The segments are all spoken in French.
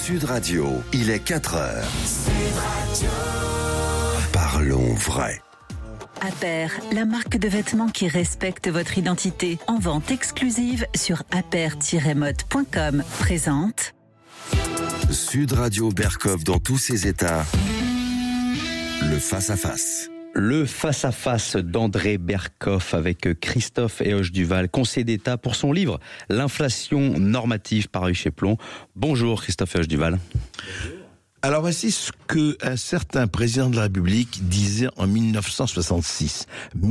Sud Radio, il est 4h. Sud Radio. Parlons vrai. Aper, la marque de vêtements qui respecte votre identité. En vente exclusive sur aper-mode.com. Présente Sud Radio Berkov dans tous ses états. Le face-à-face. Le face-à-face d'André Berkov avec Christophe Héauche-Duval, conseiller d'État pour son livre « L'inflation normative » paru chez Plon. Bonjour Christophe Héauche-Duval. Alors voici ce qu'un certain président de la République disait en 1966.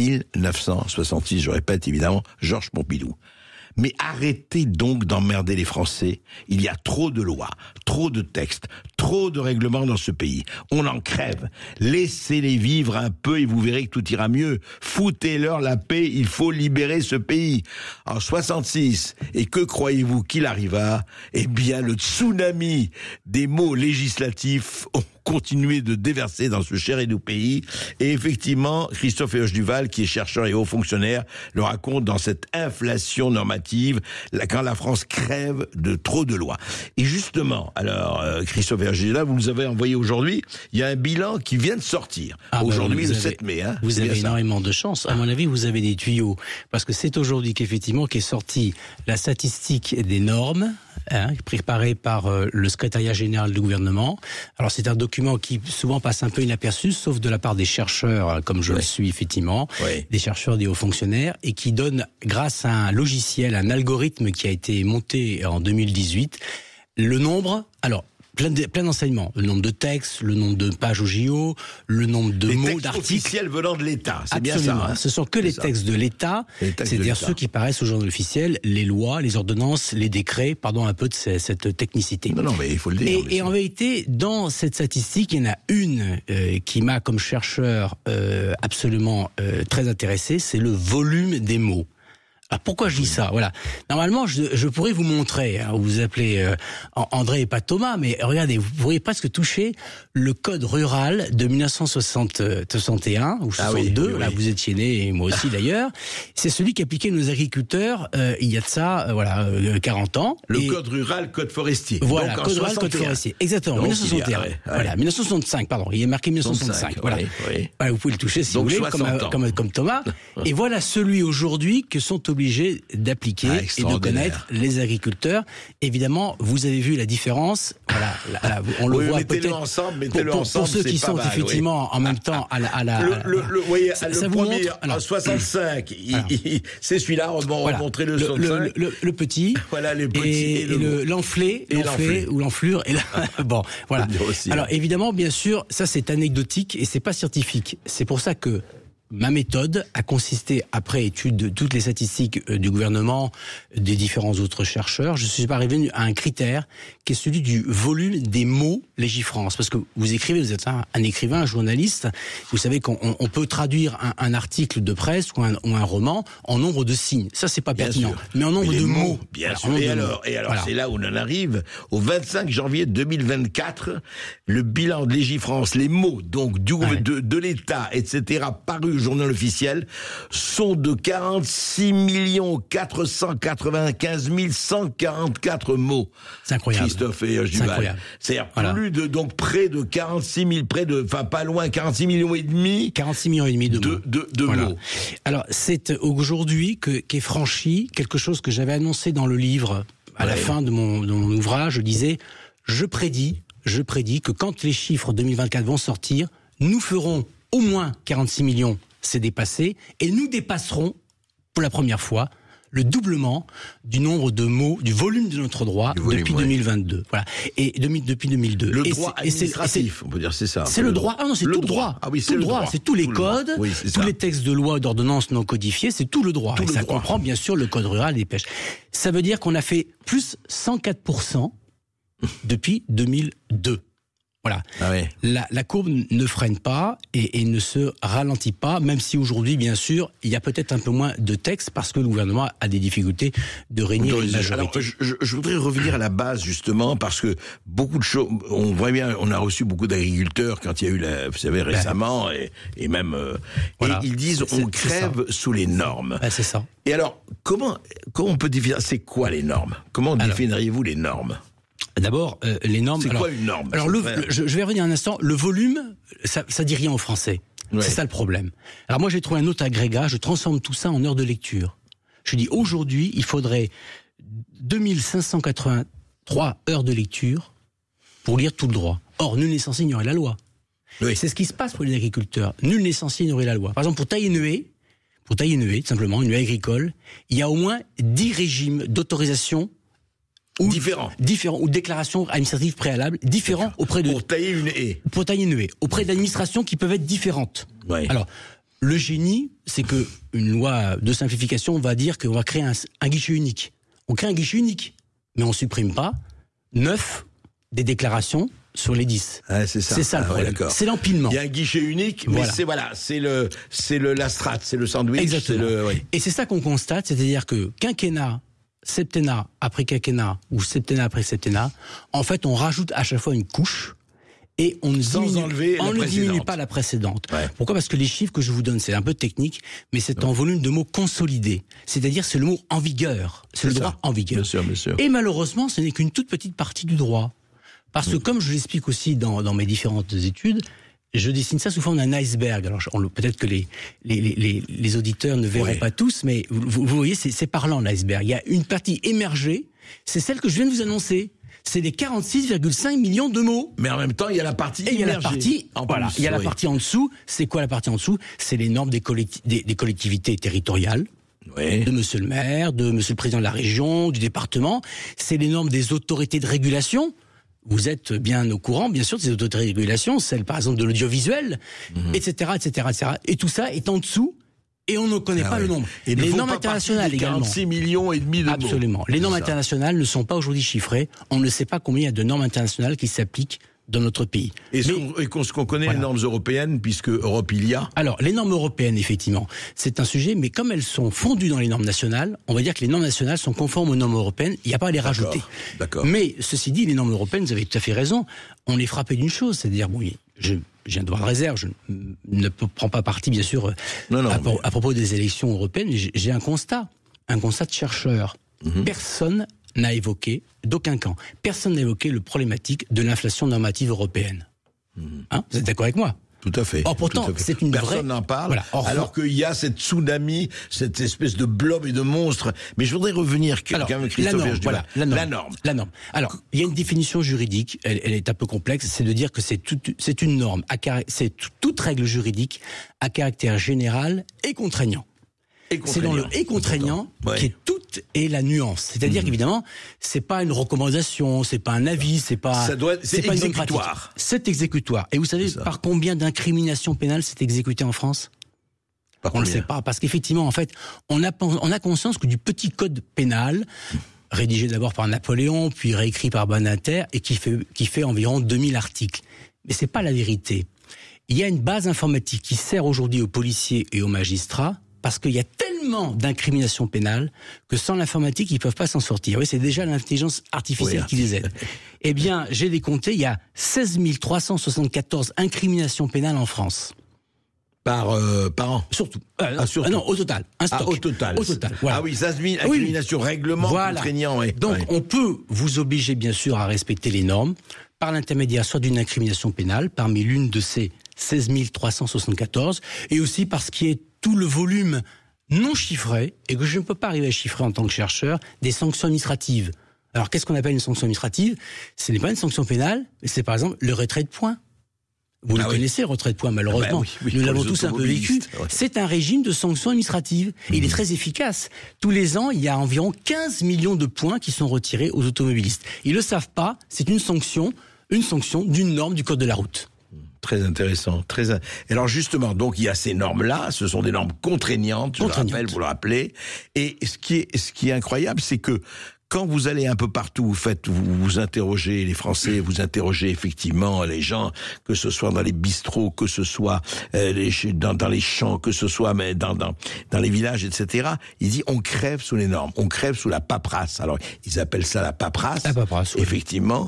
1966, je répète évidemment, Georges Pompidou. Mais arrêtez donc d'emmerder les Français. Il y a trop de lois, trop de textes, trop de règlements dans ce pays. On en crève. Laissez-les vivre un peu et vous verrez que tout ira mieux. Foutez-leur la paix, il faut libérer ce pays. En 66, et que croyez-vous qu'il arriva ? Eh bien, le tsunami des mots législatifs ont continué de déverser dans ce cher et doux pays. Et effectivement, Christophe Héauche-Duval, qui est chercheur et haut fonctionnaire, le raconte dans cette inflation normative, quand la France crève de trop de lois. Et justement, alors, Christophe Héauche-Duval, vous nous avez envoyé aujourd'hui, il y a un bilan qui vient de sortir. Aujourd'hui, le 7 mai. Vous avez énormément de chance. À mon avis, vous avez des tuyaux. Parce que c'est aujourd'hui qu'effectivement qu'est sortie la statistique des normes, préparé par le secrétariat général du gouvernement. Alors c'est un document qui souvent passe un peu inaperçu, sauf de la part des chercheurs, comme je le suis effectivement, des chercheurs, des hauts fonctionnaires, et qui donne, grâce à un logiciel, un algorithme qui a été monté en 2018, le nombre... Alors, plein d'enseignements. Le nombre de textes, le nombre de pages au JO, le nombre de mots, d'articles. Officiels venant de l'État, c'est Absolument. bien ça. Ce sont que les textes de l'État, c'est-à-dire ceux qui paraissent au journal officiel, les lois, les ordonnances, les décrets, pardon un peu de cette technicité. Non, mais il faut le dire. Et en vérité, dans cette statistique, il y en a une qui m'a, comme chercheur, absolument très intéressé, c'est le volume des mots. Alors pourquoi je dis ça ? Voilà. Normalement, je pourrais vous montrer, vous vous appelez André et pas Thomas, mais regardez, vous pourriez presque toucher le code rural de 1961 ou 62, là vous étiez né et moi aussi d'ailleurs. C'est celui qu'appliquaient nos agriculteurs il y a de ça 40 ans. Le code rural, code forestier. Voilà, donc code rural, code forestier. Exactement, donc, 1961. Voilà, 1965, pardon, il est marqué 1965. Voilà. Voilà, vous pouvez le toucher si donc vous voulez, comme Thomas. Et voilà celui aujourd'hui que sont obligés d'appliquer et de connaître les agriculteurs. Évidemment, vous avez vu la différence. Voilà, on le voit mettez-le peut-être. ensemble, Pour ceux qui sont effectivement en même temps à la. Le premier en 65, c'est celui-là. On va montrer le 65. Le petit. Voilà les petits et l'enflé ou l'enflure. Bon, voilà. Alors évidemment, bien sûr, ça c'est anecdotique et c'est pas scientifique. C'est pour ça que ma méthode a consisté, après étude de toutes les statistiques du gouvernement, des différents autres chercheurs, je suis parvenu à un critère qui est celui du volume des mots Légifrance. Parce que vous écrivez, vous êtes un écrivain, un journaliste, vous savez qu'on peut traduire un article de presse ou un roman en nombre de signes. Ça, c'est pas pertinent. Mais en nombre de mots. Bien sûr. Et alors, voilà. C'est là où on en arrive. Au 25 janvier 2024, le bilan de Légifrance, les mots donc de l'État, etc., parus au journal officiel, sont de 46 495 144 mots. C'est incroyable. Christophe Héauche-Duval. C'est-à-dire près de 46 000, pas loin, 46 millions et demi. 46 millions et demi de mots. De mots. Alors, c'est aujourd'hui qu'est franchi quelque chose que j'avais annoncé dans le livre, à la fin de mon ouvrage. Je disais, je prédis que quand les chiffres 2024 vont sortir, nous ferons au moins 46 millions, c'est dépassé, et nous dépasserons, pour la première fois, le doublement du nombre de mots, du volume de notre droit depuis 2022. Voilà. Et depuis 2002. Le droit administratif, on peut dire, c'est ça. C'est le droit. Ah non, c'est tout le droit. Ah oui, c'est le droit. C'est tous les codes, tous les textes de loi, d'ordonnance non codifiés, c'est tout le droit. Et ça comprend bien sûr le code rural et des pêches. Ça veut dire qu'on a fait plus 104% depuis 2002. Voilà. Ah ouais. La courbe ne freine pas et ne se ralentit pas, même si aujourd'hui, bien sûr, il y a peut-être un peu moins de textes parce que le gouvernement a des difficultés de réunir une majorité. Alors, je voudrais revenir à la base, justement, parce que beaucoup de choses, on voit bien, on a reçu beaucoup d'agriculteurs quand il y a eu, vous savez, récemment, et même, voilà. Et ils disent, on crève sous les normes. C'est ça. Et alors, comment on peut définir, c'est quoi les normes? Comment définiriez-vous les normes? D'abord, les normes... C'est quoi une norme? Alors, je vais revenir un instant. Le volume, ça dit rien en français. Ouais. C'est ça le problème. Alors moi, j'ai trouvé un autre agrégat, je transforme tout ça en heures de lecture. Je dis, aujourd'hui, il faudrait 2583 heures de lecture pour lire tout le droit. Or, nul n'est censé ignorer la loi. Oui. C'est ce qui se passe pour les agriculteurs. Nul n'est censé ignorer la loi. Par exemple, pour tailler une haie, tout simplement, une haie agricole, il y a au moins 10 régimes d'autorisation différents, ou déclarations administratives préalables différents auprès de... Pour tailler une haie, auprès d'administrations qui peuvent être différentes. Ouais. Alors, le génie, c'est que une loi de simplification va dire qu'on va créer un guichet unique. On crée un guichet unique, mais on supprime pas 9 des déclarations sur les 10. Ah, c'est ça. C'est ça le problème. Ouais, c'est l'empilement. Il y a un guichet unique, mais c'est la strate, c'est le sandwich. Exactement. Et c'est ça qu'on constate, c'est-à-dire que quinquennat, septennat après quinquennat ou septennat après septennat, en fait, on rajoute à chaque fois une couche et on ne diminue pas la précédente. Ouais. Pourquoi ? Parce que les chiffres que je vous donne, c'est un peu technique, mais c'est en volume de mots consolidés. C'est-à-dire, c'est le mot en vigueur. C'est le droit en vigueur. Bien sûr. Et malheureusement, ce n'est qu'une toute petite partie du droit. Parce que comme je l'explique aussi dans mes différentes études, je dessine ça sous forme d'un iceberg. Alors peut-être que les auditeurs ne verront pas tous, mais vous voyez, c'est parlant l'iceberg. Il y a une partie émergée, c'est celle que je viens de vous annoncer. C'est les 46,5 millions de mots. Mais en même temps, il y a la partie immergée. Il y a la partie en dessous. C'est quoi la partie en dessous ? C'est les normes des collectivités territoriales. Oui. De monsieur le maire, de monsieur le président de la région, du département. C'est les normes des autorités de régulation. Vous êtes bien au courant, bien sûr, de ces autorités de régulation, celle par exemple de l'audiovisuel, etc. Et tout ça est en dessous, et on ne connaît pas le nombre. Et les normes internationales également. 46 millions et demi de mots. Absolument. Les normes internationales ne sont pas aujourd'hui chiffrées. On ne sait pas combien il y a de normes internationales qui s'appliquent dans notre pays. Est-ce qu'on connaît les normes européennes, puisque Europe il y a ? Alors, les normes européennes, effectivement, c'est un sujet, mais comme elles sont fondues dans les normes nationales, on va dire que les normes nationales sont conformes aux normes européennes, il n'y a pas à les rajouter. D'accord. Mais, ceci dit, les normes européennes, vous avez tout à fait raison, on est frappé d'une chose, c'est-à-dire, j'ai un droit de réserve, je ne prends pas parti, bien sûr, à propos des élections européennes, mais j'ai un constat de chercheur. Personne n'a évoqué, d'aucun camp, personne n'a évoqué le problématique de l'inflation normative européenne. Vous êtes d'accord avec moi ? Tout à fait. Or pourtant, c'est une Personne n'en parle, alors qu'il y a cette tsunami, cette espèce de blob et de monstre. Mais je voudrais revenir, la norme. Alors, il y a une définition juridique, elle est un peu complexe, c'est de dire que c'est une norme, c'est toute règle juridique à caractère général et contraignant. C'est dans le « et contraignant » qui est toute et la nuance. C'est-à-dire qu'évidemment, c'est pas une recommandation, c'est pas un avis, c'est pas une bonne pratique. C'est exécutoire. Et vous savez par combien d'incriminations pénales c'est exécuté en France ? On ne le sait pas, parce qu'effectivement, en fait, on a conscience que du petit code pénal, rédigé d'abord par Napoléon, puis réécrit par Badinter, et qui fait environ 2000 articles. Mais c'est pas la vérité. Il y a une base informatique qui sert aujourd'hui aux policiers et aux magistrats, parce qu'il y a tellement d'incriminations pénales que sans l'informatique, ils ne peuvent pas s'en sortir. Oui, c'est déjà l'intelligence artificielle qui les aide. Eh bien, j'ai décompté, il y a 16 374 incriminations pénales en France. Par an. Surtout. Non, au total. Un stock. Au total. Voilà. Ah oui, 16 000 incriminations, règlement contraignant. Donc, on peut vous obliger, bien sûr, à respecter les normes par l'intermédiaire soit d'une incrimination pénale, parmi l'une de ces 16 374, et aussi par ce qui est tout le volume non chiffré, et que je ne peux pas arriver à chiffrer en tant que chercheur, des sanctions administratives. Alors, qu'est-ce qu'on appelle une sanction administrative ? Ce n'est pas une sanction pénale, mais c'est par exemple le retrait de points. Vous le connaissez, le retrait de points, malheureusement. Nous l'avons tous un peu vécu. Ouais. C'est un régime de sanctions administratives. Et il est très efficace. Tous les ans, il y a environ 15 millions de points qui sont retirés aux automobilistes. Ils ne le savent pas, c'est une sanction d'une norme du code de la route. Très intéressant. Alors justement, donc il y a ces normes-là, ce sont des normes contraignantes, vous le rappelez. Et ce qui est incroyable, c'est que quand vous allez un peu partout, vous interrogez les Français, vous interrogez effectivement les gens, que ce soit dans les bistrots, que ce soit dans les champs, que ce soit dans les villages, etc. Ils disent on crève sous les normes, on crève sous la paperasse. Alors ils appellent ça la paperasse. Effectivement.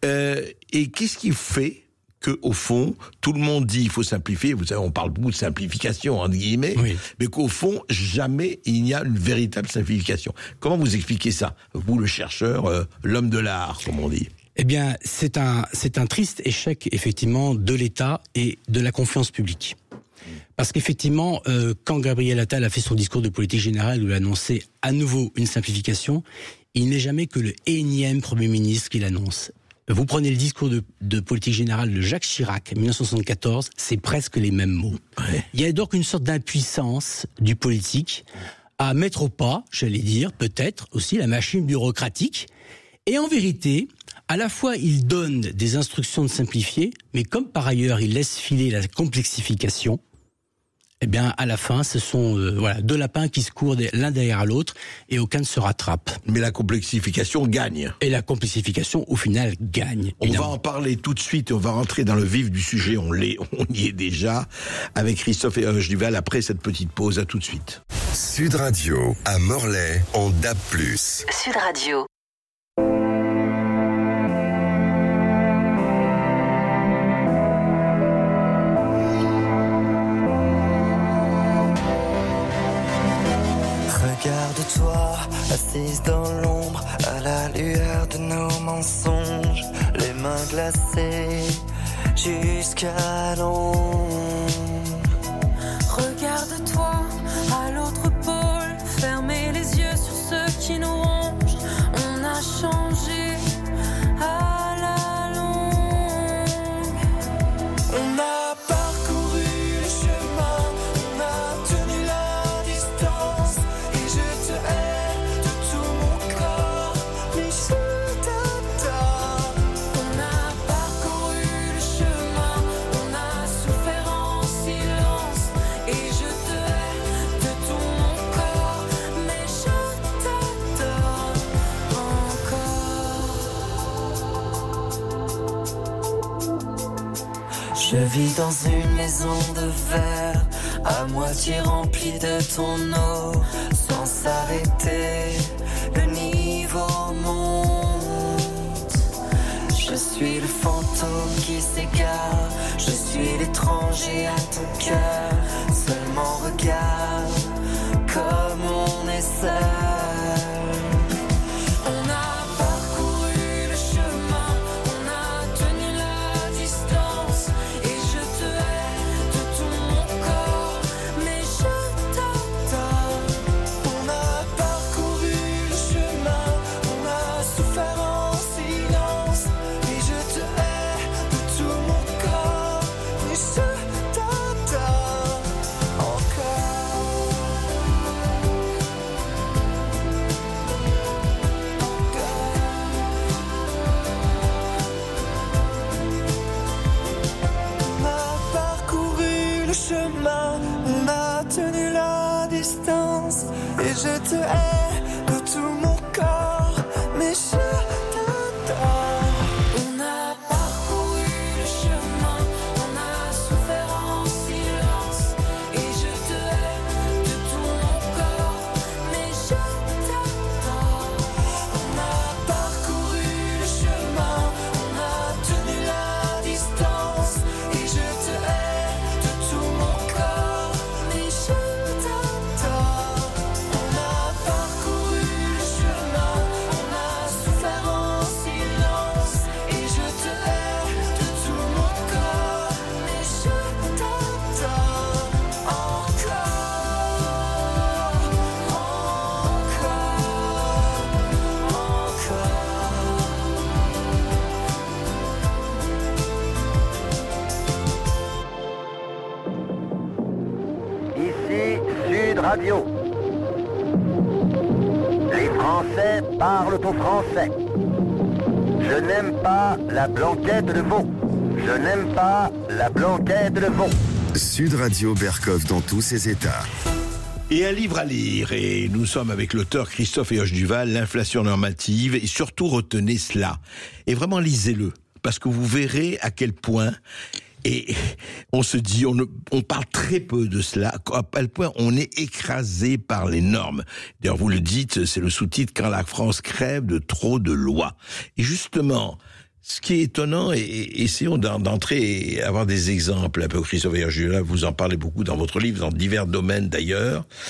Et qu'est-ce qui fait que au fond, tout le monde dit il faut simplifier. Vous savez, on parle beaucoup de simplification entre guillemets, mais qu'au fond, jamais il n'y a une véritable simplification. Comment vous expliquez ça, vous le chercheur, l'homme de l'art, comme on dit ? Eh bien, c'est un triste échec, effectivement, de l'État et de la confiance publique. Parce qu'effectivement, quand Gabriel Attal a fait son discours de politique générale où il a annoncé à nouveau une simplification, il n'est jamais que le énième Premier ministre qui l'annonce. Vous prenez le discours de politique générale de Jacques Chirac, 1974, c'est presque les mêmes mots. Ouais. Il y a donc une sorte d'impuissance du politique à mettre au pas, j'allais dire, peut-être aussi la machine bureaucratique. Et en vérité, à la fois, il donne des instructions de simplifier, mais comme par ailleurs, il laisse filer la complexification, eh bien, à la fin, ce sont deux lapins qui se courent l'un derrière l'autre et aucun ne se rattrape. Mais la complexification gagne. Et la complexification, au final, gagne. On va en parler tout de suite et on va rentrer dans le vif du sujet. On y est déjà avec Christophe et Eoge Duval après cette petite pause. À tout de suite. Sud Radio, à Morlaix, en DAB+. Sud Radio. Regarde-toi, assise dans l'ombre, à la lueur de nos mensonges, les mains glacées jusqu'à l'ombre. Regarde-toi, à l'autre pôle, fermez les yeux sur ceux qui nous rongent. On a changé à la longue. On a parcouru le chemin, on a tenu la distance. Et je te hais de tout mon corps, mais je t'adore. On a parcouru le chemin, on a souffert en silence. Et je te hais de tout mon corps, mais je t'adore encore. Je vis dans une maison de verre, à moitié remplie de ton eau. Sans s'arrêter, le niveau monte. Je suis le fantôme qui s'égare, je suis l'étranger à ton cœur. Seulement regarde comme on est seul. On a parcouru le chemin, on a tenu la distance. Et je te hais de tout mon corps, mais je t'adore. On a parcouru le chemin, on a souffert en silence. Et je te hais de tout mon corps, mais je t'adore encore. On a parcouru le chemin, on a tenu la distance. Et je te hais de tout mon corps, mais je t'adore. On a parcouru le chemin, on a souffert en silence. Et je te hais de tout mon corps, mais je t'adore. On a parcouru le chemin, on a tenu la distance. Et je te hais de tout mon corps, mais je t'adore. On a parcouru le chemin, on a souffert en silence. Et je te hais de tout mon corps, mais je t'adore encore, Ici Sud Radio. Les Français parlent au français. Je n'aime pas la blanquette de veau. Je n'aime pas la blanquette de veau. Sud Radio Bercoff dans tous ses états. Et un livre à lire, et nous sommes avec l'auteur Christophe et Eoge Duval, L'inflation normative, et surtout retenez cela. Et vraiment lisez-le, parce que vous verrez à quel point, et on se dit, on parle très peu de cela, à quel point on est écrasé par les normes. D'ailleurs, vous le dites, c'est le sous-titre « Quand la France crève de trop de lois ». Et justement, ce qui est étonnant, et essayons d'entrer et avoir des exemples un peu, Christophe et Eoge Duval, vous en parlez beaucoup dans votre livre, dans divers domaines d'ailleurs,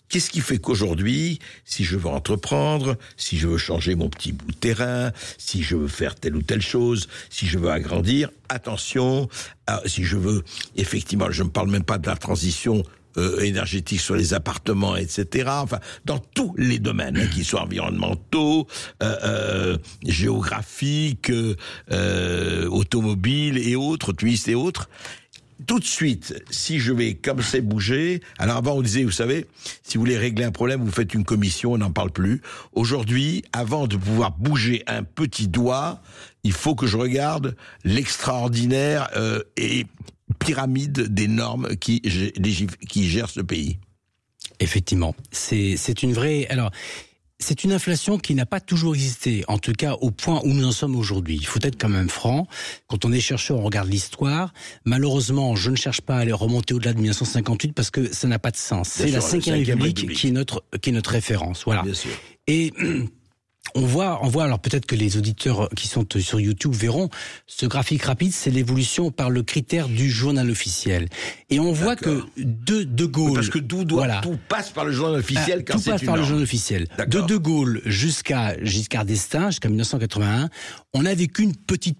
Qu'est-ce qui fait qu'aujourd'hui, si je veux entreprendre, si je veux changer mon petit bout de terrain, si je veux faire telle ou telle chose, si je veux agrandir, attention, si je veux, effectivement, je ne parle même pas de la transition énergétique sur les appartements, etc. Enfin, dans tous les domaines, qu'ils soient environnementaux, géographiques, automobiles et autres, touristes et autres. Tout de suite, si je vais comme c'est bouger, alors avant on disait, vous savez, si vous voulez régler un problème, vous faites une commission, on n'en parle plus. Aujourd'hui, avant de pouvoir bouger un petit doigt, il faut que je regarde l'extraordinaire et pyramide des normes qui gèrent ce pays. Effectivement, c'est une vraie... Alors, c'est une inflation qui n'a pas toujours existé, en tout cas au point où nous en sommes aujourd'hui. Il faut être quand même franc. Quand on est chercheur, on regarde l'histoire. Malheureusement, je ne cherche pas à aller remonter au-delà de 1958 parce que ça n'a pas de sens. C'est la Cinquième République qui est notre référence. Voilà. Bien sûr. Et on voit, alors peut-être que les auditeurs qui sont sur YouTube verront, ce graphique rapide, c'est l'évolution par le critère du journal officiel. Et on voit que De Gaulle... Parce que tout passe par le journal officiel quand c'est une Tout passe par le journal officiel. De Gaulle jusqu'à Giscard d'Estaing, jusqu'à 1981, on a vécu une petite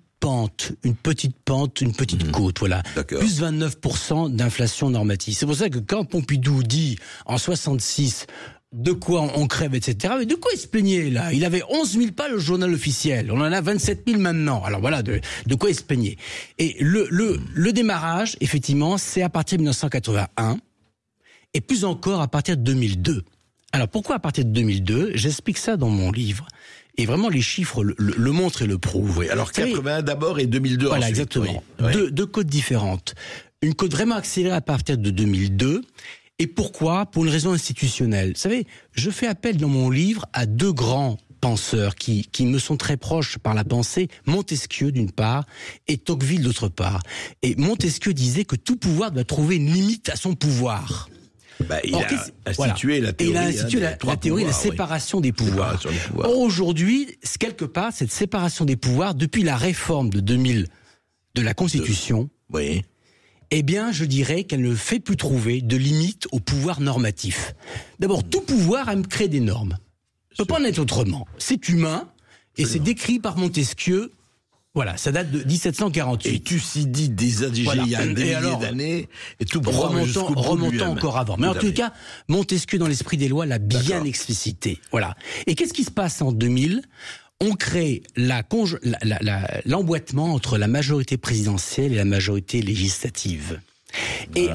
côte, voilà. Plus 29% d'inflation normative. C'est pour ça que quand Pompidou dit, en 66... de quoi on crève, etc. Mais de quoi il se plaignait, là? Il avait 11 000 pas le journal officiel. On en a 27 000 maintenant. Alors voilà, de quoi il se plaignait. Et le démarrage, effectivement, c'est à partir de 1981, et plus encore à partir de 2002. Alors pourquoi à partir de 2002? J'explique ça dans mon livre. Et vraiment, les chiffres le montrent et le prouvent. Oui, alors 81 d'abord et 2002 voilà, ensuite. Exactement. Oui. Deux codes différentes. Une code vraiment accélérée à partir de 2002. Et pourquoi? Pour une raison institutionnelle. Vous savez, je fais appel dans mon livre à deux grands penseurs qui me sont très proches par la pensée, Montesquieu d'une part et Tocqueville d'autre part. Et Montesquieu disait que tout pouvoir doit trouver une limite à son pouvoir. Il a institué la théorie, la théorie de la séparation des pouvoirs. Or, aujourd'hui, quelque part, cette séparation des pouvoirs, depuis la réforme de 2000 de la Constitution, oui. Eh bien, je dirais qu'elle ne fait plus trouver de limite au pouvoir normatif. D'abord, tout pouvoir aime créer des normes. Ça ne peut pas en être autrement. C'est humain, et c'est décrit par Montesquieu. Voilà, ça date de 1748. Et Thucydide des indigènes il y a des milliers d'années, et tout remontant encore avant. Mais en tout cas, Montesquieu, dans l'esprit des lois, l'a bien explicité. Voilà. Et qu'est-ce qui se passe en 2000 ? On crée l'emboîtement entre la majorité présidentielle et la majorité législative. Et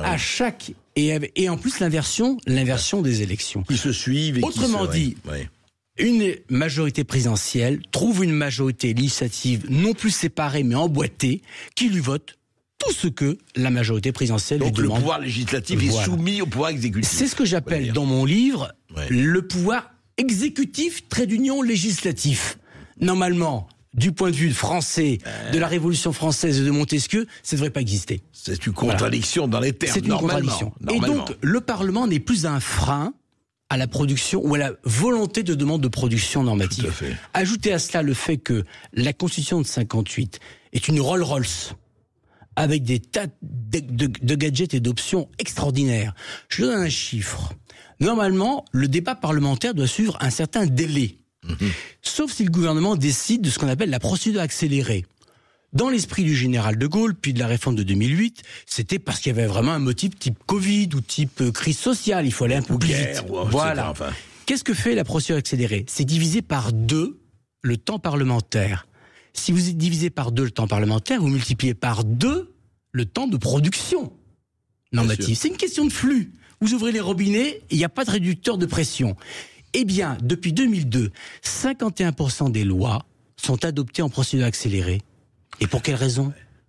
et en plus l'inversion des élections. Qui se suivent. Autrement dit, une majorité présidentielle trouve une majorité législative non plus séparée mais emboîtée qui lui vote tout ce que la majorité présidentielle lui demande. Donc le pouvoir législatif est soumis au pouvoir exécutif. C'est ce que j'appelle dans mon livre le pouvoir exécutif trait d'union législatif. Normalement, du point de vue français, de la Révolution française et de Montesquieu, ça ne devrait pas exister. C'est une contradiction dans les termes. C'est une contradiction. Et donc, le Parlement n'est plus un frein à la production ou à la volonté de demande de production normative. Tout à fait. Ajoutez à cela le fait que la Constitution de 58 est une Rolls-Royce avec des tas de gadgets et d'options extraordinaires. Je donne un chiffre. Normalement, le débat parlementaire doit suivre un certain délai. Sauf si le gouvernement décide de ce qu'on appelle la procédure accélérée. Dans l'esprit du général de Gaulle, puis de la réforme de 2008, c'était parce qu'il y avait vraiment un motif type Covid ou type crise sociale. Il faut aller un peu plus vite. Voilà. Qu'est-ce que fait la procédure accélérée? C'est diviser par 2 le temps parlementaire. Si vous divisez par 2 le temps parlementaire, vous multipliez par 2 le temps de production normative. C'est une question de flux. Vous ouvrez les robinets, il n'y a pas de réducteur de pression. Eh bien, depuis 2002, 51% des lois sont adoptées en procédure accélérée. Et pour quelle raison?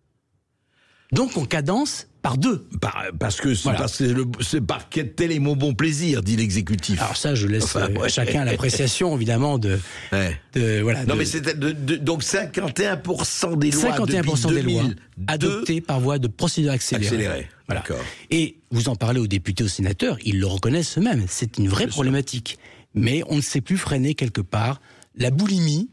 Donc on cadence par 2. Parce que c'est par tel est mon bon plaisir, dit l'exécutif. Alors ça, je laisse chacun l'appréciation, évidemment, Non, mais c'était donc 51% des lois 51% des lois 2002, adoptées par voie de procédure accélérée. Voilà. D'accord. Et vous en parlez aux députés, aux sénateurs, ils le reconnaissent eux-mêmes. C'est une vraie problématique. Mais on ne sait plus freiner quelque part la boulimie.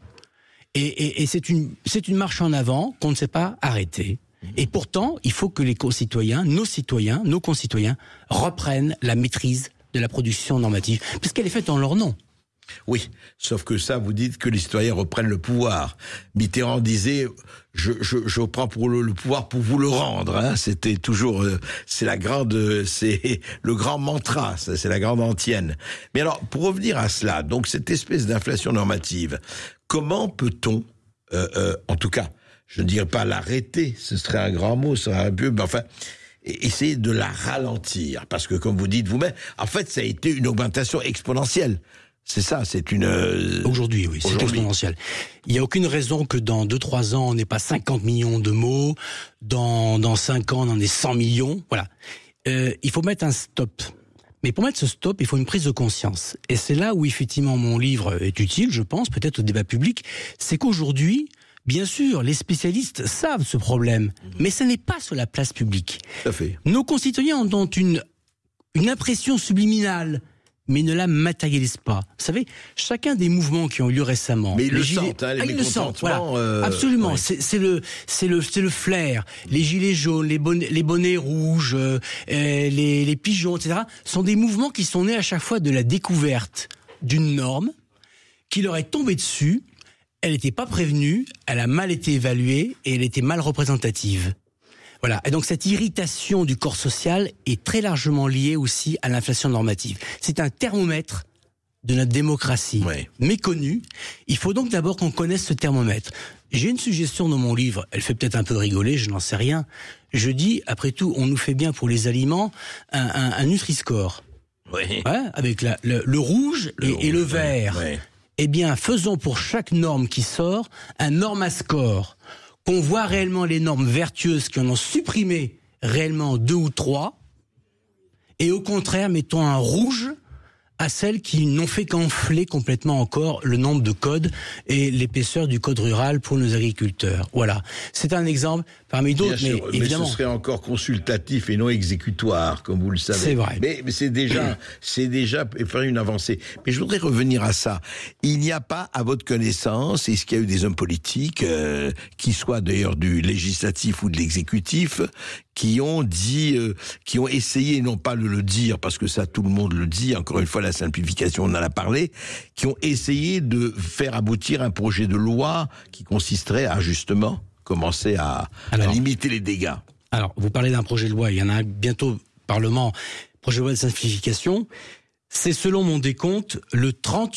Et c'est une marche en avant qu'on ne sait pas arrêter. Et pourtant, il faut que nos concitoyens reprennent la maîtrise de la production normative, puisqu'elle est faite en leur nom. Oui, sauf que ça, vous dites que les citoyens reprennent le pouvoir. Mitterrand disait, je prends pour le pouvoir pour vous le rendre. Hein. C'était toujours, c'est le grand mantra, c'est la grande antienne. Mais alors, pour revenir à cela, donc cette espèce d'inflation normative, comment peut-on, en tout cas, je ne dirais pas l'arrêter, ce serait un grand mot, ce serait un peu, mais enfin, essayer de la ralentir, parce que comme vous dites vous-même, en fait, ça a été une augmentation exponentielle. C'est ça, c'est une... Aujourd'hui, oui, c'est exponentiel. Il n'y a aucune raison que dans 2-3 ans, on n'ait pas 50 millions de mots, dans 5 ans, on en ait 100 millions, voilà. Il faut mettre un stop. Mais pour mettre ce stop, il faut une prise de conscience. Et c'est là où, effectivement, mon livre est utile, je pense, peut-être au débat public, c'est qu'aujourd'hui, bien sûr, les spécialistes savent ce problème, mais ça n'est pas sur la place publique. Tout à fait. Nos concitoyens en ont une impression subliminale, mais ne la matérialise pas. Vous savez, chacun des mouvements qui ont eu lieu récemment... Mais ils le sentent, hein, les mécontentements... Voilà. Absolument, ouais. C'est le flair. Les gilets jaunes, les bonnets rouges, les pigeons, etc., sont des mouvements qui sont nés à chaque fois de la découverte d'une norme qui leur est tombée dessus, elle n'était pas prévenue, elle a mal été évaluée et elle était mal représentative. Voilà. Et donc cette irritation du corps social est très largement liée aussi à l'inflation normative. C'est un thermomètre de notre démocratie, méconnu. Il faut donc d'abord qu'on connaisse ce thermomètre. J'ai une suggestion dans mon livre, elle fait peut-être un peu rigoler, je n'en sais rien. Je dis, après tout, on nous fait bien pour les aliments un Nutri-Score. Oui. Ouais, avec le rouge et le vert. Oui. Eh bien, faisons pour chaque norme qui sort un norma-score. Qu'on voit réellement les normes vertueuses qui en ont supprimé réellement 2 ou 3, et au contraire, mettons un rouge à celles qui n'ont fait qu'enfler complètement encore le nombre de codes et l'épaisseur du code rural pour nos agriculteurs. Voilà. C'est un exemple parmi d'autres, mais évidemment. Mais ce serait encore consultatif et non exécutoire, comme vous le savez. C'est vrai. Mais c'est déjà faire une avancée. Mais je voudrais revenir à ça. Il n'y a pas, à votre connaissance, est-ce qu'il y a eu des hommes politiques, qui soient d'ailleurs du législatif ou de l'exécutif, qui ont dit, qui ont essayé, non pas de le dire, parce que ça tout le monde le dit, encore une fois la simplification, on en a parlé, qui ont essayé de faire aboutir un projet de loi qui consisterait à justement commencer à limiter les dégâts. Alors, vous parlez d'un projet de loi, il y en a un bientôt au Parlement, projet de loi de simplification. C'est selon mon décompte la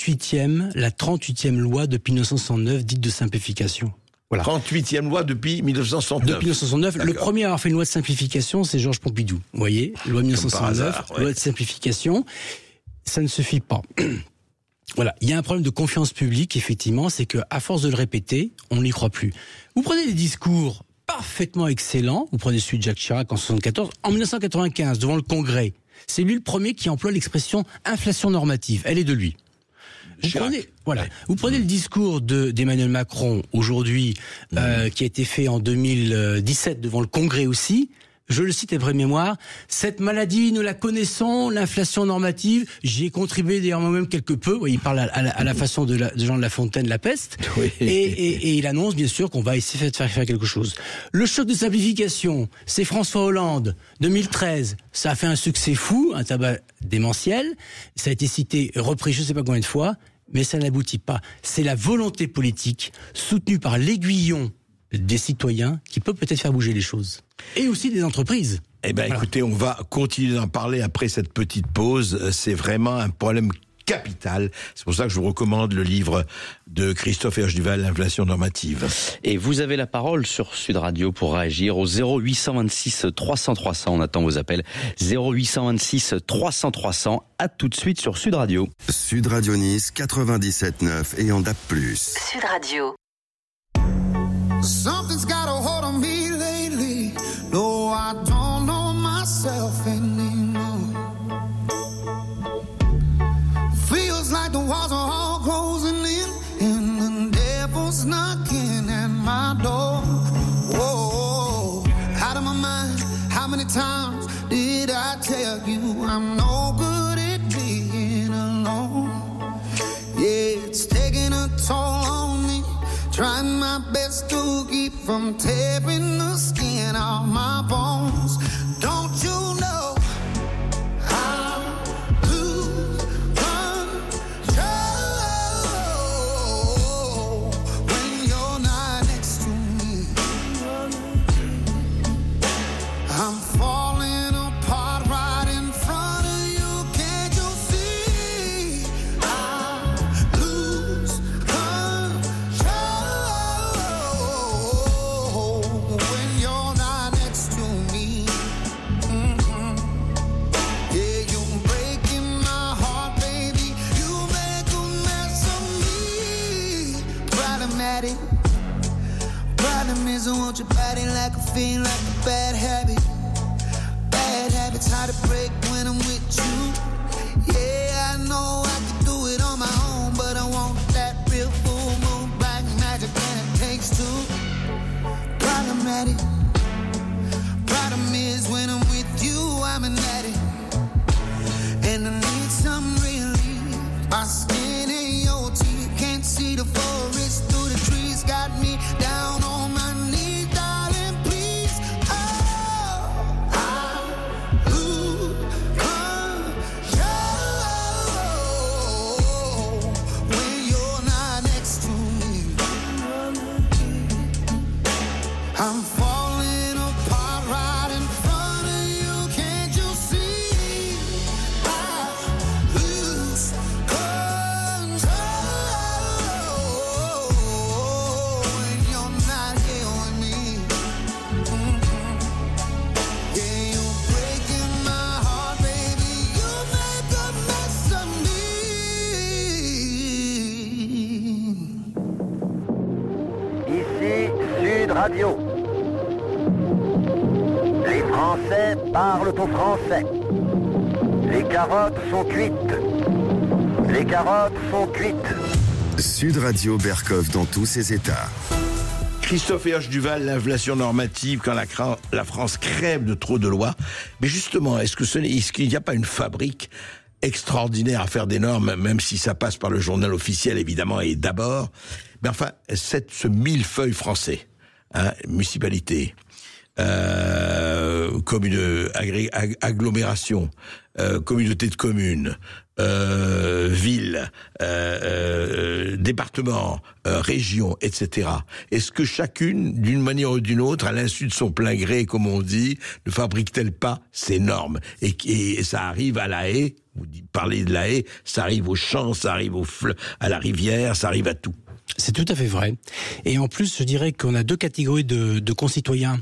38e loi depuis 1969 dite de simplification. Voilà. 38e loi depuis 1969. Depuis 1969. D'accord. Le premier à avoir fait une loi de simplification, c'est Georges Pompidou. Vous voyez, loi 1969, loi de simplification. Ça ne suffit pas. Voilà. Il y a un problème de confiance publique, effectivement, c'est que à force de le répéter, on n'y croit plus. Vous prenez des discours parfaitement excellents. Vous prenez celui de Jacques Chirac en 1974. En 1995, devant le Congrès, c'est lui le premier qui emploie l'expression inflation normative. Elle est de lui. Vous prenez le discours d'Emmanuel Macron aujourd'hui, qui a été fait en 2017 devant le Congrès aussi. Je le cite après mémoire. Cette maladie, nous la connaissons, l'inflation normative. J'y ai contribué d'ailleurs moi-même quelque peu. Il parle à la façon de Jean de La Fontaine, la peste. Oui. Et il annonce bien sûr qu'on va essayer de faire quelque chose. Le choc de simplification, c'est François Hollande, 2013. Ça a fait un succès fou, un tabac démentiel. Ça a été cité, repris je ne sais pas combien de fois, mais ça n'aboutit pas. C'est la volonté politique soutenue par l'aiguillon des citoyens qui peut peut-être faire bouger les choses. Et aussi des entreprises. Eh bien, écoutez, on va continuer d'en parler après cette petite pause. C'est vraiment un problème capital. C'est pour ça que je vous recommande le livre de Christophe Herge-Duval, L'inflation normative. Et vous avez la parole sur Sud Radio pour réagir au 0826 300 300. On attend vos appels. 0826 300 300. À tout de suite sur Sud Radio. Sud Radio Nice 97.9 et en DAB+. Sud Radio. Something's got a hold on me lately. No, I don't know myself anymore. Feels like the walls are all closing in, and the devil's knocking at my door. Whoa, out of my mind. How many times did I tell you I'm no good at being alone? Yeah, it's taking a toll on me. Trying my best to keep from tearing the skin off my bones. Don't you know how blue problematic. Problem is I want your body like a fiend, like a bad habit. Bad habits hard to break when I'm with you. Yeah, I know I can do it on my own, but I want that real full moon, black magic, and it takes two. Problematic. Problem is when I'm with you, I'm an addict, and I need some relief. My skin ain't your teeth, can't see the forest through the trees. Got me down on my knees, darling, please. Oh, I lose control when you're not next to me. I'm falling apart right in front of you, can't you see? I lose control when you're not here with me. Yeah, you're breaking my heart, baby. You make a mess of me. Ici Sud Radio. Les Français parlent au français. Les carottes sont cuites. Les carottes sont cuites. Sud Radio Berkov dans tous ses états. Christophe et H. Duval, l'inflation normative quand la France crève de trop de lois. Mais justement, est-ce qu'il n'y a pas une fabrique extraordinaire à faire des normes, même si ça passe par le journal officiel évidemment et d'abord. Mais enfin, ce millefeuille français, hein, municipalité, commune, agglomération, communauté de communes, ville, département, région, etc. Est-ce que chacune, d'une manière ou d'une autre, à l'insu de son plein gré, comme on dit, ne fabrique-t-elle pas ces normes et ça arrive à la haie, vous parlez de la haie, ça arrive aux champs, ça arrive à la rivière, ça arrive à tout. C'est tout à fait vrai. Et en plus, je dirais qu'on a deux catégories de concitoyens.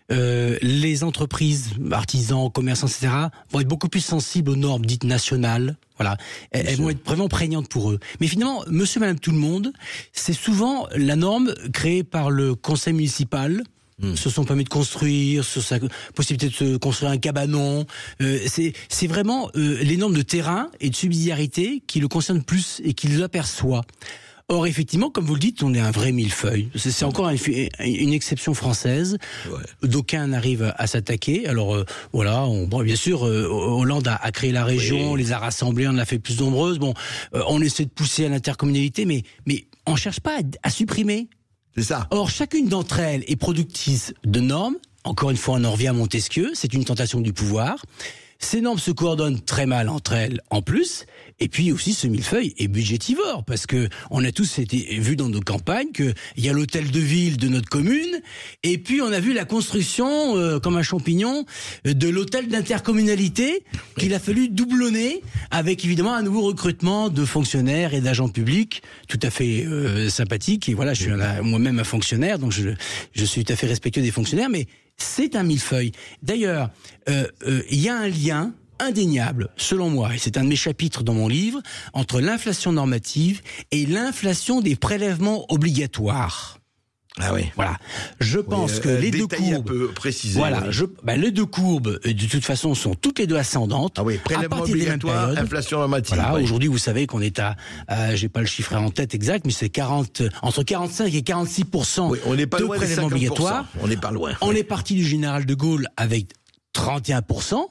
Les entreprises, artisans, commerçants, etc., vont être beaucoup plus sensibles aux normes dites nationales. Voilà, elles vont être vraiment prégnantes pour eux. Mais finalement, monsieur, madame, tout le monde, c'est souvent la norme créée par le conseil municipal. Sur son permis de construire, sur sa possibilité de se construire un cabanon. C'est vraiment les normes de terrain et de subsidiarité qui le concernent plus et qui l'aperçoit. Or, effectivement, comme vous le dites, on est un vrai millefeuille. C'est encore une exception française. Ouais. D'aucuns arrivent à s'attaquer. Alors, voilà, bien sûr, Hollande a créé la région, les a rassemblées, on l'a fait plus nombreuses. Bon, on essaie de pousser à l'intercommunalité, mais on cherche pas à supprimer. C'est ça. Or, chacune d'entre elles est productrice de normes. Encore une fois, on en revient à Montesquieu. C'est une tentation du pouvoir. Ces normes se coordonnent très mal entre elles, en plus. Et puis aussi, ce millefeuille est budgétivore, parce que on a tous vu dans nos campagnes qu'il y a l'hôtel de ville de notre commune, et puis on a vu la construction, comme un champignon, de l'hôtel d'intercommunalité qu'il a fallu doublonner, avec évidemment un nouveau recrutement de fonctionnaires et d'agents publics, tout à fait sympathique. Et voilà, je suis moi-même un fonctionnaire, donc je suis tout à fait respectueux des fonctionnaires, mais c'est un millefeuille. D'ailleurs, il y a un lien indéniable, selon moi, et c'est un de mes chapitres dans mon livre, entre l'inflation normative et l'inflation des prélèvements obligatoires. Ah oui. Voilà. Je pense que les deux courbes, un peu précisé. Voilà. Oui. Les deux courbes, de toute façon, sont toutes les deux ascendantes. Ah oui. Prélèvement obligatoire, inflation normative. Voilà. Oui. Aujourd'hui, vous savez qu'on est j'ai pas le chiffre en tête exact, mais c'est entre 45 et 46% oui, on n'est pas de loin prélèvements obligatoires. On n'est pas loin. On est parti du général de Gaulle avec 31%.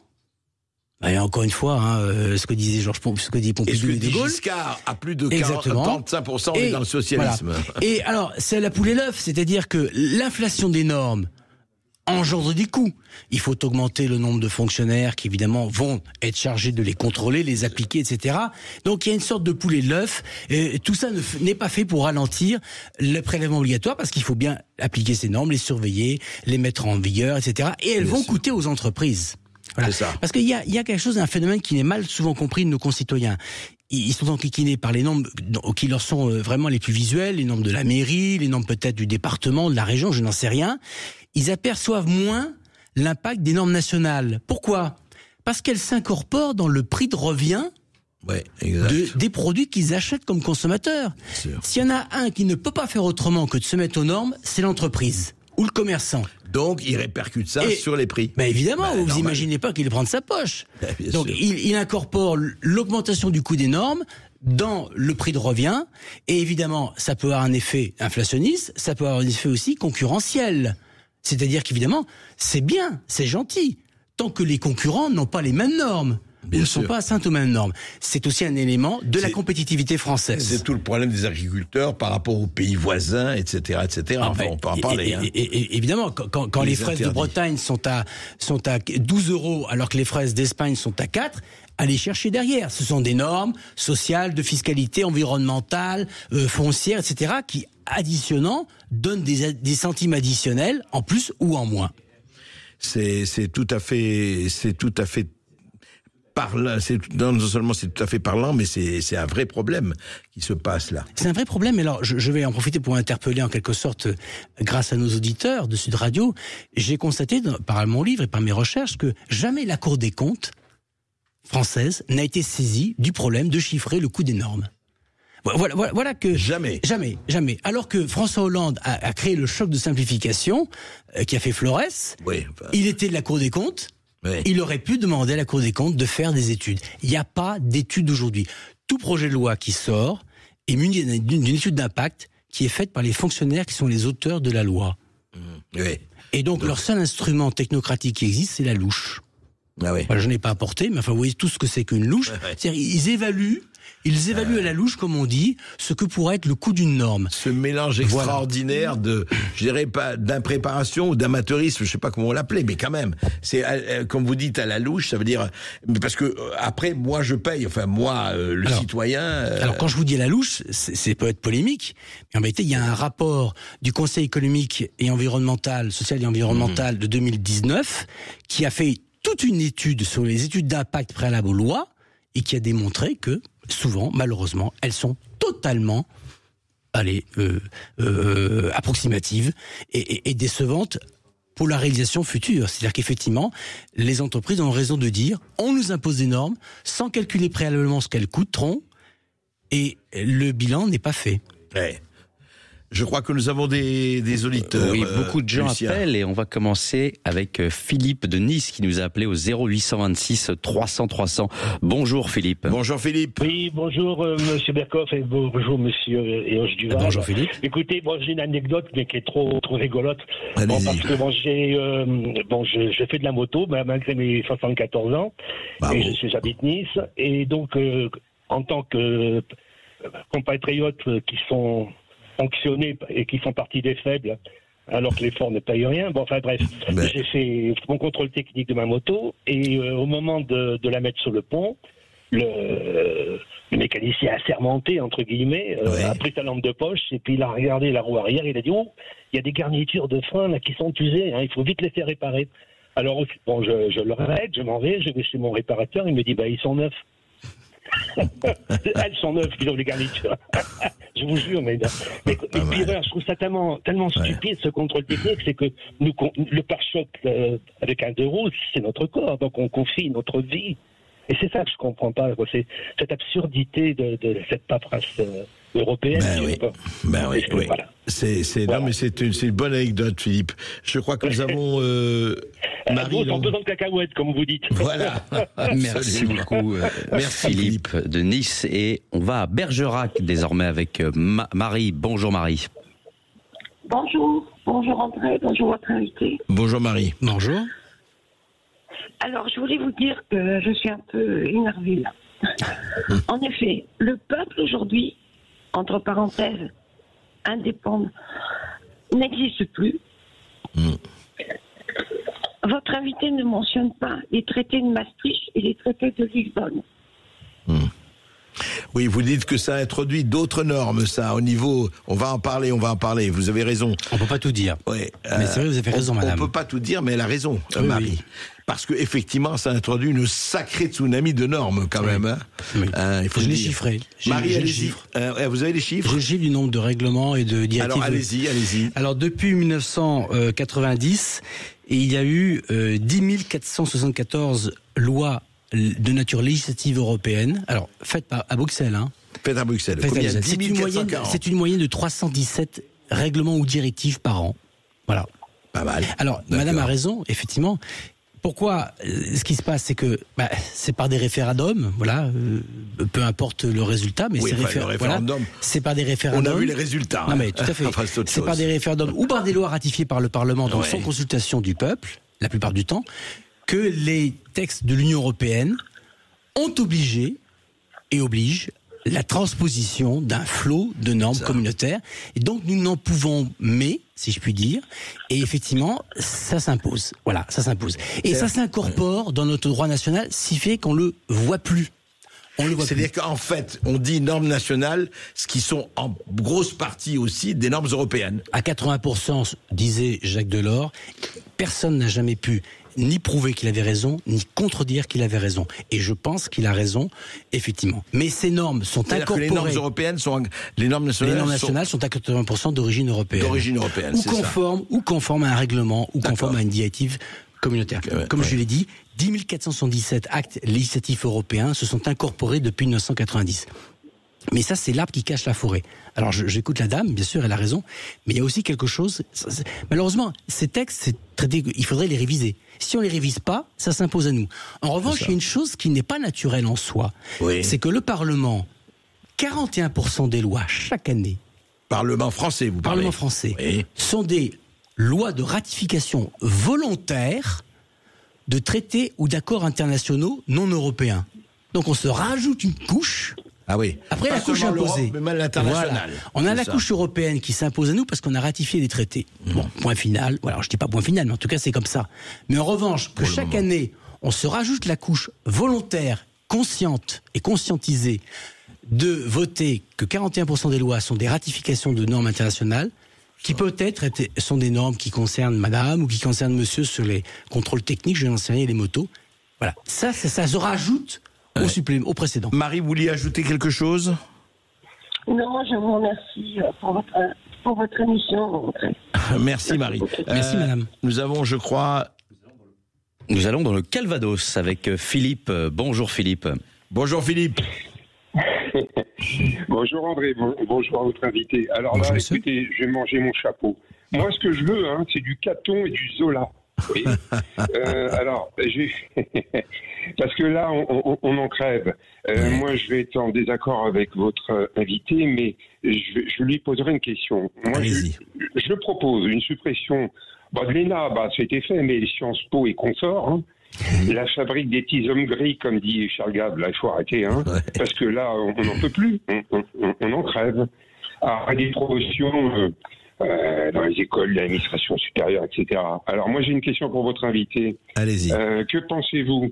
Et encore une fois, ce que disait ce que dit Pompidou et de Gaulle. Giscard a plus de 45%, on est dans le socialisme. Voilà. Et alors, c'est la poule et l'œuf, c'est-à-dire que l'inflation des normes engendre des coûts. Il faut augmenter le nombre de fonctionnaires qui, évidemment, vont être chargés de les contrôler, les appliquer, etc. Donc, il y a une sorte de poule et l'œuf. Tout ça n'est pas fait pour ralentir le prélèvement obligatoire, parce qu'il faut bien appliquer ces normes, les surveiller, les mettre en vigueur, etc. Et elles vont coûter aux entreprises. Voilà. C'est ça. Parce qu'il y a quelque chose, un phénomène qui n'est mal souvent compris de nos concitoyens. Ils sont enquiquinés par les normes qui leur sont vraiment les plus visuelles, les normes de la mairie, les normes peut-être du département, de la région, je n'en sais rien. Ils aperçoivent moins l'impact des normes nationales. Pourquoi ? Parce qu'elles s'incorporent dans le prix de revient Ouais, exact. des produits qu'ils achètent comme consommateurs. Sûr. S'il y en a un qui ne peut pas faire autrement que de se mettre aux normes, c'est l'entreprise ou le commerçant. Donc, il répercute ça sur les prix. Ben évidemment, vous normal. imaginez pas qu'il prend de sa poche. Bien Donc, sûr. il incorpore l'augmentation du coût des normes dans le prix de revient. Et évidemment, ça peut avoir un effet inflationniste, ça peut avoir un effet aussi concurrentiel. C'est-à-dire qu'évidemment, c'est bien, c'est gentil, tant que les concurrents n'ont pas les mêmes normes. Bien Ou ne sûr. sont pas atteints aux mêmes normes. C'est aussi un élément de la C'est- compétitivité française. C'est tout le problème des agriculteurs par rapport aux pays voisins, etc., etc. Enfin, on peut en parler. Hein. Et évidemment, quand les fraises de interdits. Bretagne sont à 12 € alors que les fraises d'Espagne sont à 4, allez chercher derrière. Ce sont des normes sociales, de fiscalité, environnementale, foncière, etc., qui, additionnant, donnent des centimes additionnels en plus ou en moins. C'est tout à fait parlant. Non seulement c'est tout à fait parlant, mais c'est un vrai problème qui se passe là. C'est un vrai problème. Et alors, je vais en profiter pour interpeller en quelque sorte, grâce à nos auditeurs de Sud Radio, j'ai constaté par mon livre et par mes recherches que jamais la Cour des comptes française n'a été saisie du problème de chiffrer le coût des normes. Voilà que Jamais. Alors que François Hollande a créé le choc de simplification qui a fait Florès, Oui. il était de la Cour des comptes. Oui. Il aurait pu demander à la Cour des comptes de faire des études. Il n'y a pas d'études aujourd'hui. Tout projet de loi qui sort est muni d'une étude d'impact qui est faite par les fonctionnaires qui sont les auteurs de la loi. Oui. Et donc leur seul instrument technocratique qui existe, c'est la louche. Ah oui. Voilà, je n'ai pas apporté, mais enfin, vous voyez tout ce que c'est qu'une louche. Ouais. C'est-à-dire, ils évaluent à la louche, comme on dit, ce que pourrait être le coût d'une norme. Ce mélange extraordinaire je dirais pas d'impréparation ou d'amateurisme, je sais pas comment on l'appelait, mais quand même, c'est comme vous dites à la louche, ça veut dire parce que après moi je paye, enfin moi le citoyen. Alors quand je vous dis à la louche, c'est peut être polémique, mais en réalité il y a un rapport du Conseil économique et environnemental, social et environnemental de 2019 qui a fait toute une étude sur les études d'impact préalables aux lois et qui a démontré que souvent, malheureusement, elles sont totalement approximatives et décevantes pour la réalisation future. C'est-à-dire qu'effectivement, les entreprises ont raison de dire on nous impose des normes sans calculer préalablement ce qu'elles coûteront et le bilan n'est pas fait. Ouais. Je crois que nous avons des auditeurs. Oui, beaucoup de gens Lucien. appellent et on va commencer avec Philippe de Nice qui nous a appelé au 0826 300 300. Bonjour Philippe. Bonjour Philippe. Oui, bonjour Monsieur Berkoff et bonjour Monsieur Eoche Duval. Bonjour Philippe. Écoutez, moi j'ai une anecdote mais qui est trop rigolote. Allez-y. Parce que j'ai fait de la moto malgré mes 74 ans. Bravo. Et j'habite Nice et donc en tant que compatriotes qui sont fonctionnés et qui font partie des faibles, alors que les forts ne payent rien. Bon, enfin bref, j'ai fait mon contrôle technique de ma moto et au moment de la mettre sur le pont, le mécanicien assermenté, entre guillemets, a pris sa lampe de poche et puis il a regardé la roue arrière, il a dit « Oh, il y a des garnitures de frein là qui sont usées, hein, il faut vite les faire réparer. » Alors, bon, je le règle, je m'en vais, je vais chez mon réparateur, il me dit « Bah, ils sont neufs. » Elles sont neuves, ils ont les garnitures. Je vous jure, mais puis voilà, je trouve ça tellement stupide ce contrôle technique, c'est que le pare-choc avec un 2 roues, c'est notre corps, donc on confie notre vie. Et c'est ça que je comprends pas, quoi. C'est cette absurdité de cette paperasse européenne. Oui. Voilà. Non, mais c'est une bonne anecdote, Philippe. Je crois que nous avons Marie. Ils ont besoin de cacahuètes, comme vous dites. Voilà. Merci beaucoup Merci Philippe de Nice. Et on va à Bergerac désormais avec Marie. Bonjour Marie. Bonjour André, bonjour votre invité. Bonjour Marie. Bonjour. Alors, je voulais vous dire que je suis un peu énervée là. En effet, le peuple aujourd'hui, entre parenthèses, indépendant, n'existe plus. Votre invité ne mentionne pas les traités de Maastricht et les traités de Lisbonne. Oui, vous dites que ça introduit d'autres normes, ça, au niveau... On va en parler, vous avez raison. On peut pas tout dire. Ouais, mais c'est vrai, vous avez raison, madame. On peut pas tout dire, mais elle a raison, Oui, Marie. oui. Parce que effectivement, ça introduit une sacrée tsunami de normes, quand même. Hein. Oui. Il faut Je le l'ai dire. chiffré. Marie, J'ai le allez-y. chiffre. Vous avez les chiffres? J'ai le chiffre du nombre de règlements et de directives. Alors, allez-y. Alors, depuis 1990, il y a eu 10 474 lois de nature législative européenne, alors faites à Bruxelles, hein. Faites à Bruxelles. Faites à Combien? Bruxelles. 10 440. C'est une moyenne de 317 règlements ou directives par an. Voilà. Pas mal. Alors, D'accord. Madame a raison, effectivement. Pourquoi ce qui se passe, c'est que c'est par des référendums, voilà, peu importe le résultat, mais Oui, c'est enfin, le référendum, c'est par des référendums. On a vu les résultats. Non, mais tout à fait. Enfin, c'est autre C'est par chose. des référendums ou par des lois ratifiées par le Parlement, donc Ouais. sans consultation du peuple, la plupart du temps, que les textes de l'Union européenne ont obligé et obligent la transposition d'un flot de normes communautaires. Et donc, nous n'en pouvons mais, si je puis dire. Et effectivement, ça s'impose. Voilà, ça s'impose. Et ça s'incorpore dans notre droit national, si fait qu'on le voit plus. On le voit plus. C'est-à-dire qu'en fait, on dit normes nationales, ce qui sont en grosse partie aussi des normes européennes. À 80%, disait Jacques Delors, personne n'a jamais pu ni prouver qu'il avait raison, ni contredire qu'il avait raison. Et je pense qu'il a raison, effectivement. Mais ces normes sont C'est-à-dire que incorporées. les normes européennes sont, les normes nationales, Les normes nationales sont à 80% d'origine européenne. d'origine européenne, Ou c'est ça. conformes à un règlement, ou D'accord. conformes à une directive communautaire. Comme je l'ai dit, 10 477 actes législatifs européens se sont incorporés depuis 1990. Mais ça, c'est l'arbre qui cache la forêt. Alors, j'écoute la dame, bien sûr, elle a raison, mais il y a aussi quelque chose... Malheureusement, ces textes, ces traités, il faudrait les réviser. Si on les révise pas, ça s'impose à nous. En revanche, il y a une chose qui n'est pas naturelle en soi. Oui. C'est que le Parlement, 41% des lois chaque année, Parlement français, vous parlez. Parlement français, Oui. sont des lois de ratification volontaire de traités ou d'accords internationaux non européens. Donc on se rajoute une couche. Ah oui. Après Pas la couche seulement l'Europe, imposée. mais même l'international. Voilà. On a C'est la ça. couche européenne qui s'impose à nous parce qu'on a ratifié des traités. Bon, point final. Voilà, je dis pas point final, mais en tout cas c'est comme ça. Mais en revanche, que chaque année, on se rajoute la couche volontaire, consciente et conscientisée de voter que 41% des lois sont des ratifications de normes internationales, qui peut-être sont des normes qui concernent madame ou qui concernent monsieur sur les contrôles techniques, je n'en sais rien, les motos. Voilà. Ça se rajoute au précédent. Marie, vous vouliez ajouter quelque chose? Non, je vous remercie pour votre émission. Merci Marie. Merci madame. Nous avons, je crois... Nous allons dans le Calvados avec Philippe. Bonjour Philippe. Bonjour Philippe. Bonjour André, bonjour à votre invité. Alors Bonjour, là, monsieur. écoutez, je vais manger mon chapeau. Moi, ce que je veux, c'est du Caton et du Zola. Oui. Alors, parce que là, on en crève. Moi, je vais être en désaccord avec votre invité, mais je lui poserai une question. Moi, je propose une suppression. De l'ENA, c'était fait, mais Sciences Po et consorts. La fabrique des petits hommes gris, comme dit Charles Gave, là, il faut arrêter, parce que là, on n'en peut plus, on en crève. À des promotions dans les écoles, l'administration supérieure, etc. Alors moi, j'ai une question pour votre invité. Allez-y. Que pensez-vous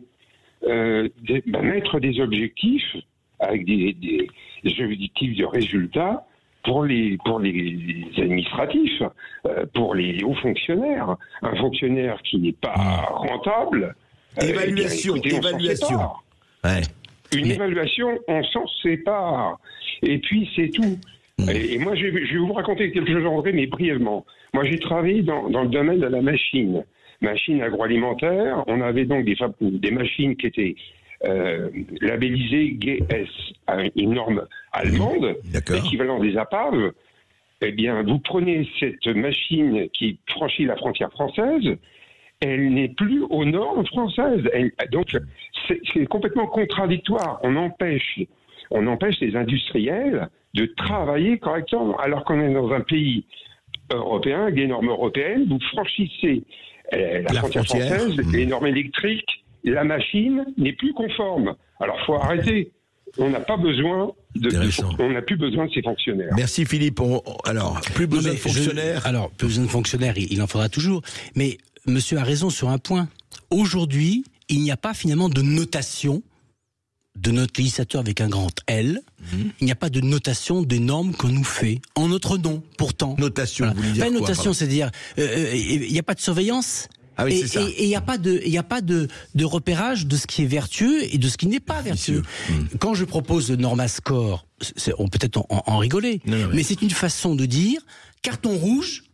mettre des objectifs avec des objectifs de résultats pour les administratifs, pour les hauts fonctionnaires. Un fonctionnaire qui n'est pas rentable. Évaluation. Ouais. Une évaluation, on s'en sépare. Et puis c'est tout. Et moi, je vais vous raconter quelque chose, André, mais brièvement. Moi, j'ai travaillé dans le domaine de la machine agroalimentaire. On avait donc des machines qui étaient labellisées GS, une norme allemande, l'équivalent des APAV. Eh bien, vous prenez cette machine qui franchit la frontière française, elle n'est plus aux normes françaises. Donc, c'est complètement contradictoire. On empêche les industriels de travailler correctement, alors qu'on est dans un pays européen, avec des normes européennes. Vous franchissez la frontière française, les normes électriques, la machine n'est plus conforme. Alors, faut arrêter. On n'a pas besoin on n'a plus besoin de ces fonctionnaires. Merci Philippe. Alors, plus besoin de fonctionnaires. Plus besoin de fonctionnaires, il en faudra toujours. Mais monsieur a raison sur un point. Aujourd'hui, il n'y a pas finalement de notation de notre législateur avec un grand L. Il n'y a pas de notation des normes qu'on nous fait en notre nom, pourtant. Notation, voilà. vous voulez dire pas quoi, notation, c'est-à-dire il n'y a pas de surveillance. Ah oui, c'est ça. Et il n'y a pas de repérage de ce qui est vertueux et de ce qui n'est pas vertueux. Quand je propose le Normascore, on peut peut-être en rigoler, mais c'est une façon de dire carton rouge,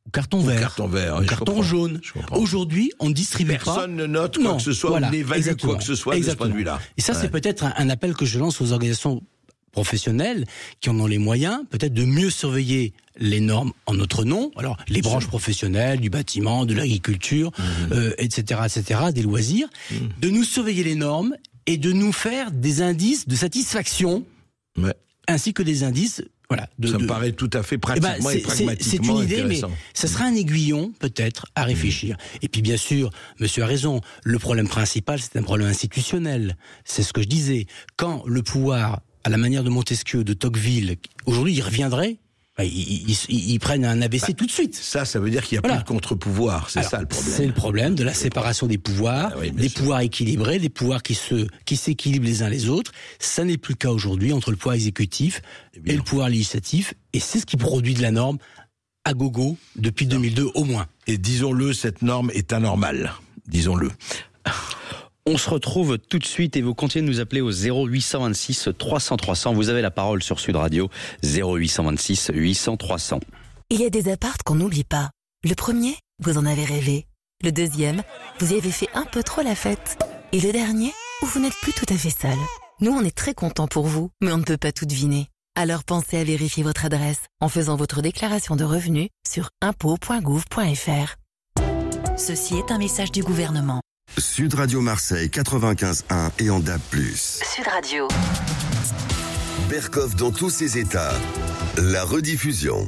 carton vert, oui, carton jaune. Aujourd'hui, on ne distribue pas. Personne ne note quoi que ce soit, ou n'évalue quoi que ce soit de ce point de vue-là. Et ça, c'est peut-être un appel que je lance aux organisations professionnels qui en ont les moyens, peut-être de mieux surveiller les normes en notre nom. Alors, les branches professionnelles, du bâtiment, de l'agriculture, etc., des loisirs, de nous surveiller les normes et de nous faire des indices de satisfaction, ainsi que des indices. Voilà, ça me paraît tout à fait pratiquement et pragmatiquement c'est une idée, intéressant. mais ça sera un aiguillon, peut-être, à réfléchir. Et puis, bien sûr, monsieur a raison, le problème principal, c'est un problème institutionnel. C'est ce que je disais. Quand le pouvoir, à la manière de Montesquieu, de Tocqueville, aujourd'hui, il reviendrait, ils prennent un ABC tout de suite. Ça veut dire qu'il n'y a plus de contre-pouvoir, c'est ça le problème. C'est le problème de la séparation des pouvoirs, des pouvoirs équilibrés, des pouvoirs qui s'équilibrent les uns les autres. Ça n'est plus le cas aujourd'hui entre le pouvoir exécutif et le pouvoir législatif, et c'est ce qui produit de la norme à gogo depuis 2002 au moins. Et disons-le, cette norme est anormale, disons-le. On se retrouve tout de suite et vous continuez de nous appeler au 0826 300 300. Vous avez la parole sur Sud Radio, 0826 800 300. Il y a des appartes qu'on n'oublie pas. Le premier, vous en avez rêvé. Le deuxième, vous y avez fait un peu trop la fête. Et le dernier, où vous n'êtes plus tout à fait seul. Nous, on est très contents pour vous, mais on ne peut pas tout deviner. Alors pensez à vérifier votre adresse en faisant votre déclaration de revenus sur impôts.gouv.fr. Ceci est un message du gouvernement. Sud Radio Marseille 95.1 et en DAB+. Sud Radio. Berkoff dans tous ses états. La rediffusion.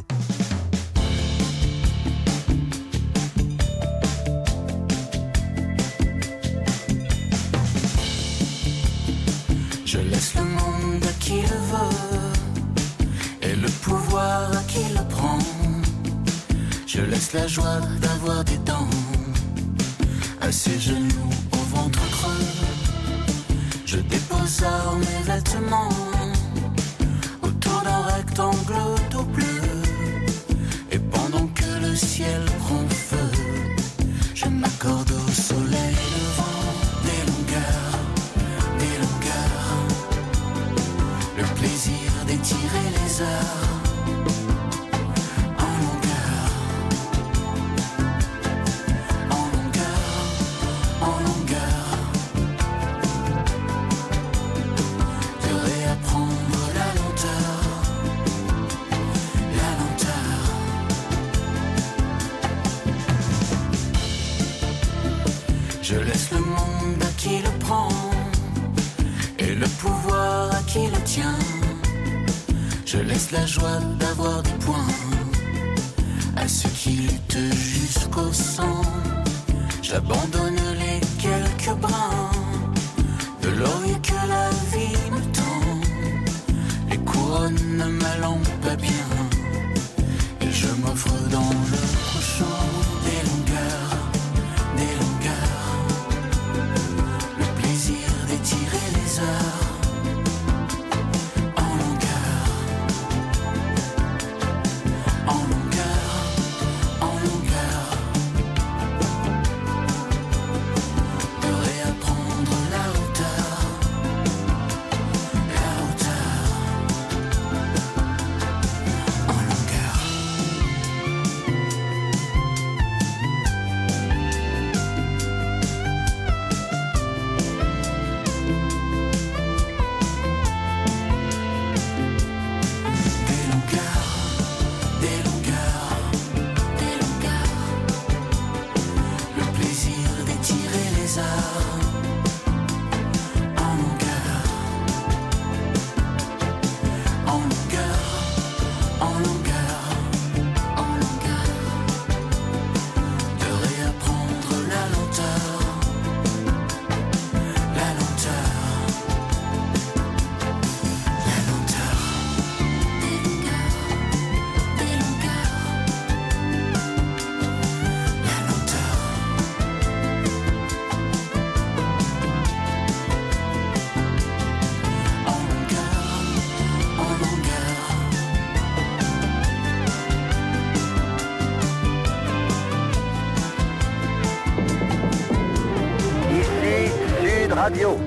Je laisse le monde à qui le veut et le pouvoir à qui le prend. Je laisse la joie d'avoir des dents à ses genoux au ventre creux. Je dépose mes vêtements autour d'un rectangle d'eau bleue. Et pendant que le ciel prend feu, je m'accorde au soleil levant des longueurs, le plaisir d'étirer les heures. Je laisse le monde à qui le prend et le pouvoir à qui le tient. Je laisse la joie d'avoir des points à ceux qui luttent jusqu'au sang. J'abandonne les quelques brins de laurier que la vie me tend. Les couronnes ma lampe à bien et je m'offre dans le prochain des longueurs. Tirer les heures en longueur, de réapprendre la hauteur, en longueur. Radio.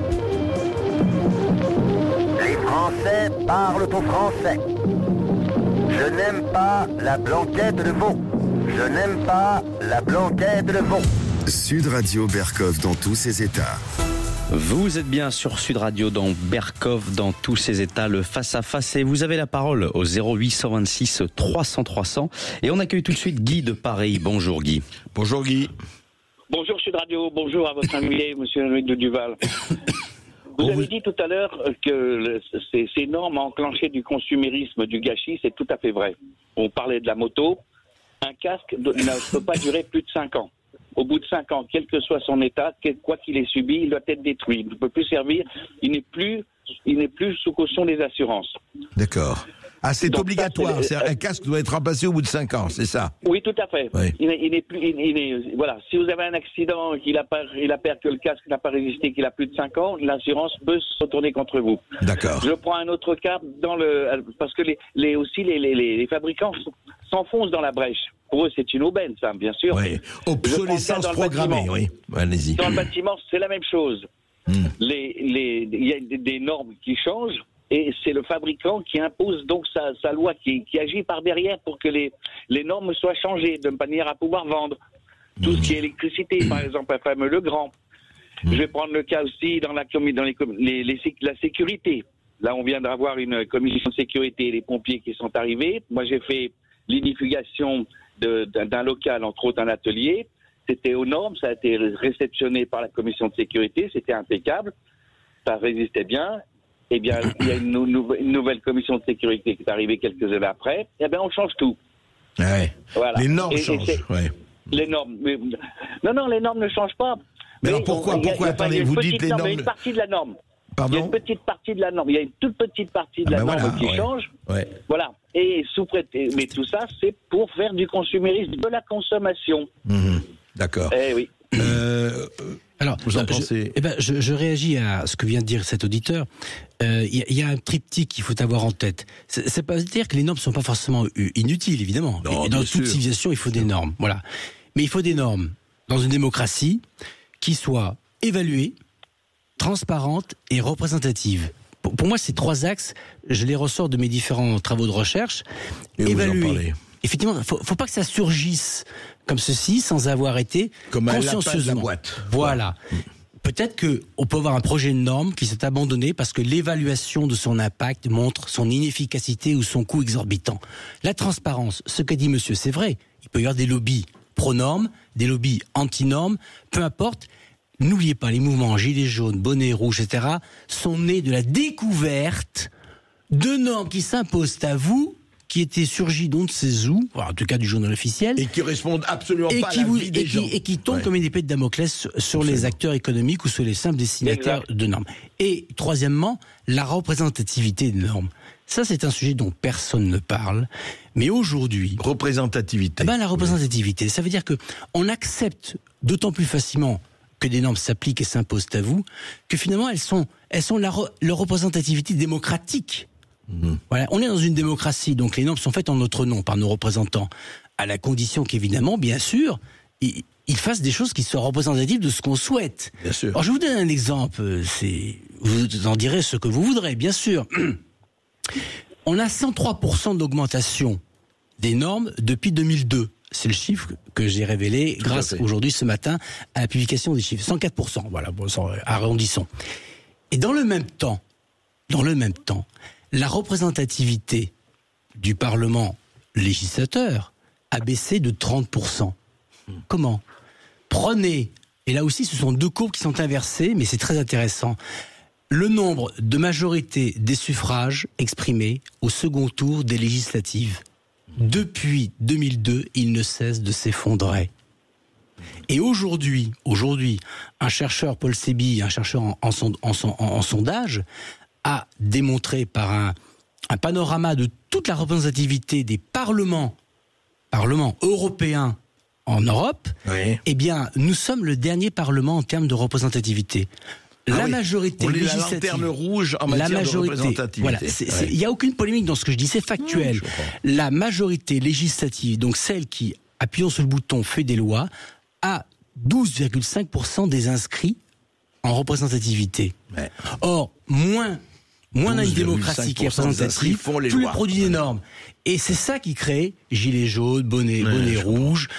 Les Français parlent au français. Je n'aime pas la blanquette de veau. Je n'aime pas la blanquette de veau. Sud Radio Berkov dans tous ses états. Vous êtes bien sur Sud Radio dans Berkov, dans tous ses états, le face-à-face. Et vous avez la parole au 0826 300 300. Et on accueille tout de suite Guy de Paris. Bonjour Guy. Bonjour Guy. Bonjour Sud Radio, bonjour à votre invité, monsieur Louis de Duval. Vous avez dit tout à l'heure que ces normes enclenchées du consumérisme, du gâchis, c'est tout à fait vrai. On parlait de la moto. Un casque ne peut pas durer plus de 5 ans. Au bout de 5 ans, quel que soit son état, quoi qu'il ait subi, il doit être détruit. Il ne peut plus servir. Il n'est plus sous caution des assurances. D'accord. Ah, c'est donc obligatoire. Un casque doit être remplacé au bout de 5 ans, c'est ça? Oui, tout à fait. Oui. Il n'est plus. Voilà. Si vous avez un accident, qu'il a peur que le casque n'a pas résisté, qu'il a plus de 5 ans, l'assurance peut se retourner contre vous. D'accord. Je prends un autre cas parce que les fabricants s'enfoncent dans la brèche. Pour eux, c'est une aubaine, ça, bien sûr. Oui. Obsolescence programmée, oui. Allez-y. Dans le bâtiment, c'est la même chose. Il y a des normes qui changent. Et c'est le fabricant qui impose donc sa loi, qui agit par derrière pour que les normes soient changées de manière à pouvoir vendre. Tout ce qui est électricité, par exemple, un fameux Legrand. Je vais prendre le cas aussi dans la sécurité. Là, on vient d'avoir une commission de sécurité, les pompiers qui sont arrivés. Moi, j'ai fait l'inifugation d'un local, entre autres un atelier. C'était aux normes, ça a été réceptionné par la commission de sécurité, c'était impeccable, ça résistait bien. Eh bien, il y a une nouvelle commission de sécurité qui est arrivée quelques années après. Eh bien, on change tout. Ouais. Voilà. Les normes changent. Ouais. Les normes. Non, les normes ne changent pas. Mais alors pourquoi attendez, vous dites les normes. Il y a une partie de la norme. Pardon? Il y a une petite partie de la norme. Il y a une toute petite partie de la norme qui change. Ouais. Voilà. Et sous-prêté. Mais tout ça, c'est pour faire du consumérisme, de la consommation. D'accord. Eh oui. Alors, vous en pensez? Je réagis à ce que vient de dire cet auditeur. Il y a un triptyque qu'il faut avoir en tête. C'est pas dire que les normes sont pas forcément inutiles, évidemment. Non, et dans toute civilisation, il faut des normes. Voilà. Mais il faut des normes dans une démocratie qui soient évaluées, transparentes et représentatives. Pour moi, ces 3 axes, je les ressors de mes différents travaux de recherche. Évaluer. Effectivement, faut pas que ça surgisse comme ceci sans avoir été comme consciencieusement. Un lapin de la boîte. Voilà. Peut-être qu'on peut avoir un projet de norme qui s'est abandonné parce que l'évaluation de son impact montre son inefficacité ou son coût exorbitant. La transparence, ce qu'a dit monsieur, c'est vrai. Il peut y avoir des lobbies pro-normes, des lobbies anti-normes, peu importe. N'oubliez pas, les mouvements gilets jaunes, bonnets rouges, etc., sont nés de la découverte de normes qui s'imposent à vous, qui étaient surgis d'on ne sait où, en tout cas du journal officiel. Et qui répondent absolument pas à la vie des gens. Et qui tombent comme une épée de Damoclès sur les acteurs économiques ou sur les simples destinataires de normes. Et troisièmement, la représentativité des normes. Ça, c'est un sujet dont personne ne parle. Mais aujourd'hui... Représentativité. La représentativité, ça veut dire que on accepte d'autant plus facilement que des normes s'appliquent et s'imposent à vous, que finalement, elles sont leur représentativité démocratique. Voilà, on est dans une démocratie, donc les normes sont faites en notre nom par nos représentants, à la condition qu'évidemment, bien sûr, ils fassent des choses qui soient représentatives de ce qu'on souhaite. Bien sûr. Alors je vous donne un exemple, vous en direz ce que vous voudrez, bien sûr. On a 103% d'augmentation des normes depuis 2002. C'est le chiffre que j'ai révélé grâce aujourd'hui ce matin à la publication des chiffres. 104%, voilà, arrondissons. Et dans le même temps, la représentativité du Parlement législateur a baissé de 30%. Comment? Prenez, et là aussi ce sont 2 courbes qui sont inversées, mais c'est très intéressant, le nombre de majorités des suffrages exprimés au second tour des législatives. Depuis 2002, il ne cesse de s'effondrer. Et aujourd'hui, un chercheur, Paul Sebi, un chercheur en sondage, a démontré par un panorama de toute la représentativité des parlements européens en Europe, eh bien, nous sommes le dernier parlement en termes de représentativité. La majorité législative, la lanterne rouge en matière de représentativité. Voilà, il n'y a aucune polémique dans ce que je dis, c'est factuel. La majorité législative, donc celle qui, appuyant sur le bouton, fait des lois, a 12,5% des inscrits en représentativité. Or, moins moins on a une démocratie qui est représentative, plus elle produit des normes. Et c'est ça qui crée gilets jaunes, bonnets rouges,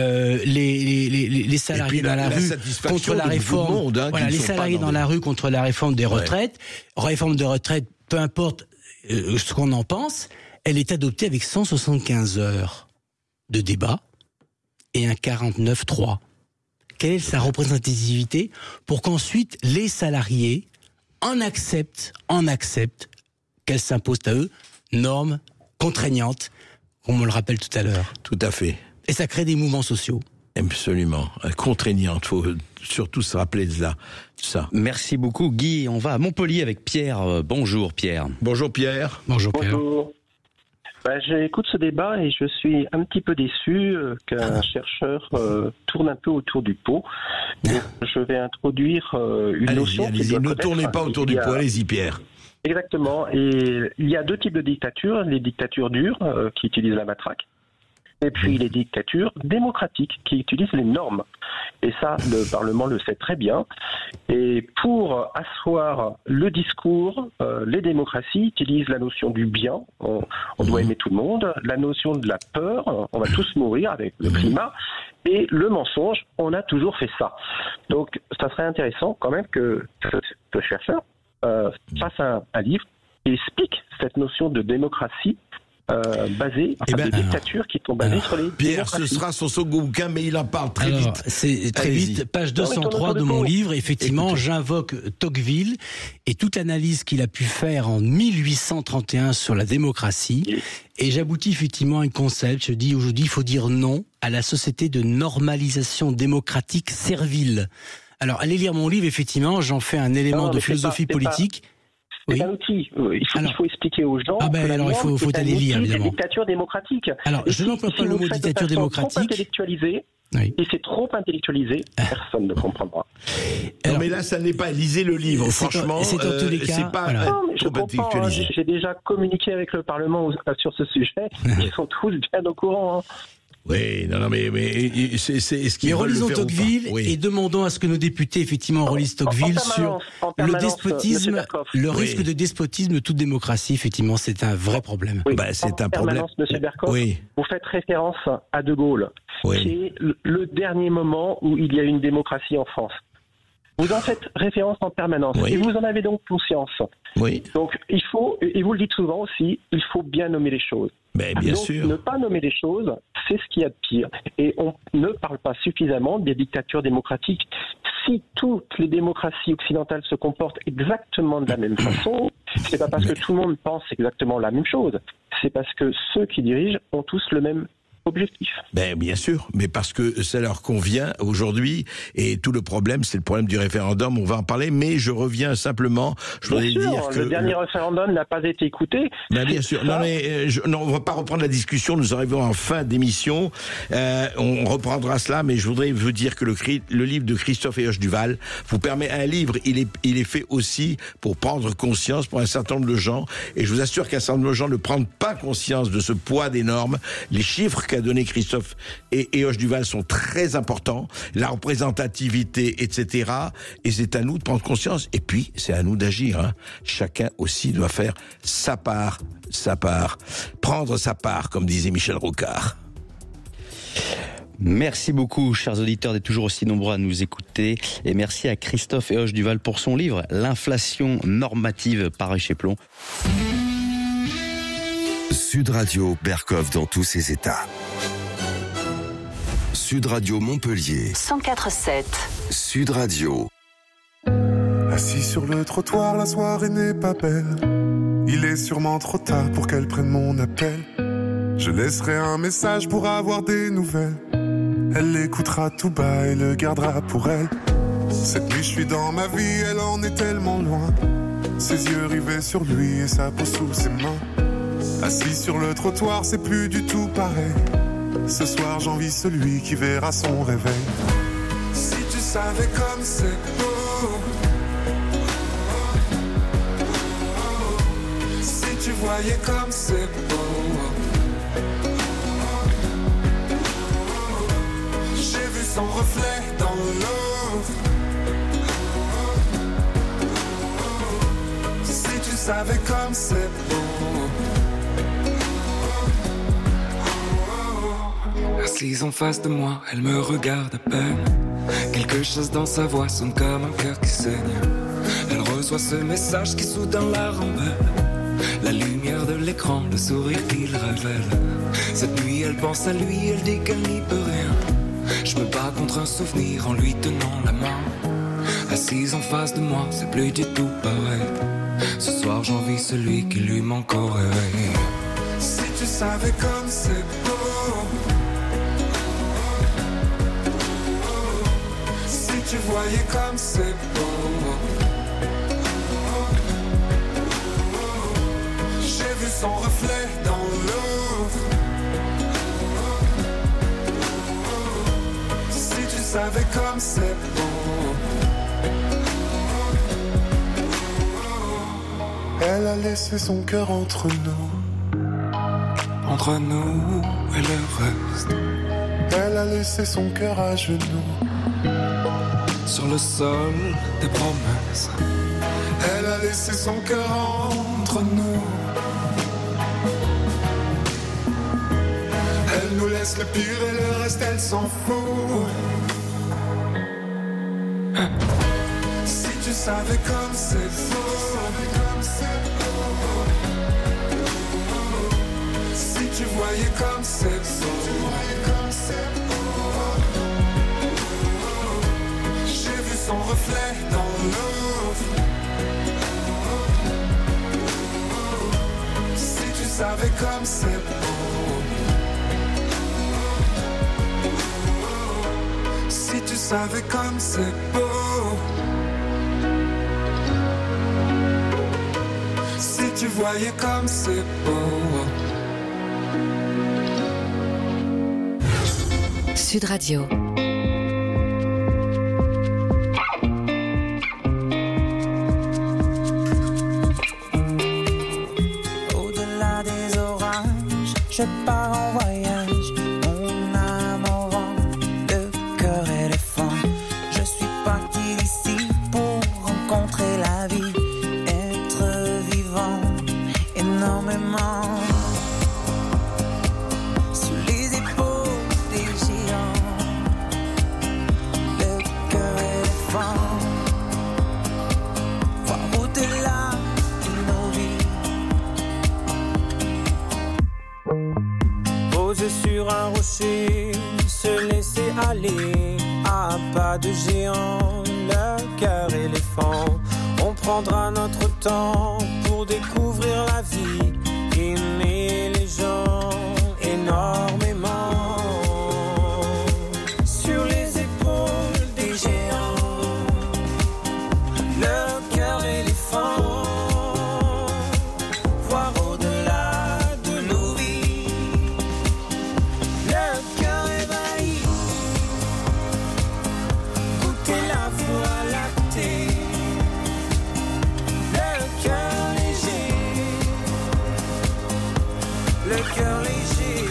les salariés dans la rue contre la réforme. Les salariés dans la rue contre la réforme des retraites. Réforme de retraite, peu importe ce qu'on en pense, elle est adoptée avec 175 heures de débat et un 49-3. Quelle est sa représentativité pour qu'ensuite les salariés en acceptent qu'elles s'imposent à eux, normes contraignantes, comme on le rappelle tout à l'heure. Tout à fait. Et ça crée des mouvements sociaux. Absolument. Contraignantes, il faut surtout se rappeler de ça. Merci beaucoup Guy. On va à Montpellier avec Pierre. Bonjour Pierre. Bonjour Pierre. Bonjour Pierre. Bonjour. J'écoute ce débat et je suis un petit peu déçu qu'un chercheur tourne un peu autour du pot. Donc, je vais introduire une notion. Allez-y, ne tournez pas autour du pot, allez-y Pierre. Exactement, et il y a deux types de dictatures, les dictatures dures qui utilisent la matraque, et puis les dictatures démocratiques qui utilisent les normes. Et ça, le Parlement le sait très bien. Et pour asseoir le discours, les démocraties utilisent la notion du bien, on doit aimer tout le monde, la notion de la peur, on va tous mourir avec le climat, et le mensonge, on a toujours fait ça. Donc ça serait intéressant quand même que ce chercheur fasse un livre et explique cette notion de démocratie basée, de dictature qui sont basées sur les Pierre, ce sera son second bouquin, mais il en parle très vite. C'est très vite, page 203 de mon livre. Effectivement, j'invoque Tocqueville et toute l'analyse qu'il a pu faire en 1831 sur la démocratie. Et j'aboutis effectivement à un concept. Je dis aujourd'hui, il faut dire non à la société de normalisation démocratique servile. Alors, allez lire mon livre, effectivement, j'en fais un élément de philosophie politique. C'est un outil. Il faut expliquer aux gens. Il faut aller lire, évidemment. C'est une dictature démocratique. Alors, je n'emploie pas le mot dictature démocratique. Et c'est trop intellectualisé, personne ne comprendra. Non, mais là, ça n'est pas. Lisez le livre, franchement. C'est en tous les cas. C'est pas trop intellectualisé. J'ai déjà communiqué avec le Parlement sur ce sujet. Ils sont tous bien au courant. Oui, mais c'est ce qui. Mais relisons Tocqueville et demandons à ce que nos députés effectivement relisent Tocqueville sur le despotisme, le risque de despotisme de toute démocratie. Effectivement, c'est un vrai problème. Oui, c'est un problème. Monsieur Bercoff, vous faites référence à De Gaulle, qui est le dernier moment où il y a une démocratie en France. Vous en faites référence en permanence et vous en avez donc conscience. Oui. Donc il faut, et vous le dites souvent aussi, il faut bien nommer les choses. Mais bien donc, sûr. Ne pas nommer les choses, c'est ce qu'il y a de pire. Et on ne parle pas suffisamment des dictatures démocratiques. Si toutes les démocraties occidentales se comportent exactement de la même façon, c'est pas parce que tout le monde pense exactement la même chose. C'est parce que ceux qui dirigent ont tous le même objectif. Bien sûr, mais parce que ça leur convient aujourd'hui, et tout le problème, c'est le problème du référendum, on va en parler, mais je reviens simplement, je voudrais dire que... le dernier référendum n'a pas été écouté. Bien sûr, on va pas reprendre la discussion, nous arrivons en fin d'émission, on reprendra cela, mais je voudrais vous dire que le livre de Christophe et Hoche Duval vous permet un livre, il est fait aussi pour prendre conscience pour un certain nombre de gens, et je vous assure qu'un certain nombre de gens ne prennent pas conscience de ce poids des normes, les chiffres qu'a donné Christophe et Hoche Duval sont très importants, la représentativité, etc. Et c'est à nous de prendre conscience. Et puis, c'est à nous d'agir. Chacun aussi doit faire sa part, prendre sa part, comme disait Michel Rocard. Merci beaucoup, chers auditeurs, d'être toujours aussi nombreux à nous écouter. Et merci à Christophe et Hoche Duval pour son livre, L'inflation normative, paru chez Plomb. Sud Radio, Bercoff dans tous ses états. Sud Radio Montpellier 104.7. Sud Radio. Assis sur le trottoir, la soirée n'est pas belle. Il est sûrement trop tard pour qu'elle prenne mon appel. Je laisserai un message pour avoir des nouvelles. Elle l'écoutera tout bas et le gardera pour elle. Cette nuit je suis dans ma vie, elle en est tellement loin. Ses yeux rivés sur lui et sa peau sous ses mains. Assis sur le trottoir, c'est plus du tout pareil. Ce soir, j'envie celui qui verra son réveil. Si tu savais comme c'est beau, si tu voyais comme c'est beau, j'ai vu son reflet dans l'eau. Si tu savais comme c'est beau. Assise en face de moi, elle me regarde à peine. Quelque chose dans sa voix sonne comme un cœur qui saigne. Elle reçoit ce message qui soudain la rend belle. La lumière de l'écran, le sourire qu'il révèle. Cette nuit elle pense à lui, elle dit qu'elle n'y peut rien. Je me bats contre un souvenir en lui tenant la main. Assise en face de moi, c'est plus du tout pareil. Ce soir j'envie celui qui lui manque au réveil. Si tu savais comme c'est beau. Si tu voyais comme c'est beau. J'ai vu son reflet dans l'eau. Si tu savais comme c'est beau. Elle a laissé son cœur entre nous et le reste. Elle a laissé son cœur à genoux sur le sol des promesses. Elle a laissé son cœur entre nous. Elle nous laisse le pire et le reste elle s'en fout. Si tu savais comme c'est beau. Si tu voyais comme c'est beau. J'ai vu son reflet dans l'eau. Si tu savais comme c'est beau. Si tu savais comme c'est beau. Si tu voyais comme c'est beau. Sud Radio. Au-delà des orages, je pars en voyage. Mon âme au vent, le cœur éléphant. Je suis parti d'ici pour rencontrer la vie, être vivant énormément. Sous les épaules des géants, le cœur éléphant. Voir au-delà de nos vies. Posé sur un rocher, se laisser aller à pas de géant, le cœur éléphant. On prendra notre temps pour découvrir la vie, aimer les gens énormément. Sur les épaules des géants, le cœur éléphant. Voir au-delà de nos vies, le cœur ébahi. Goûter la voie lactée, le cœur léger, le cœur léger.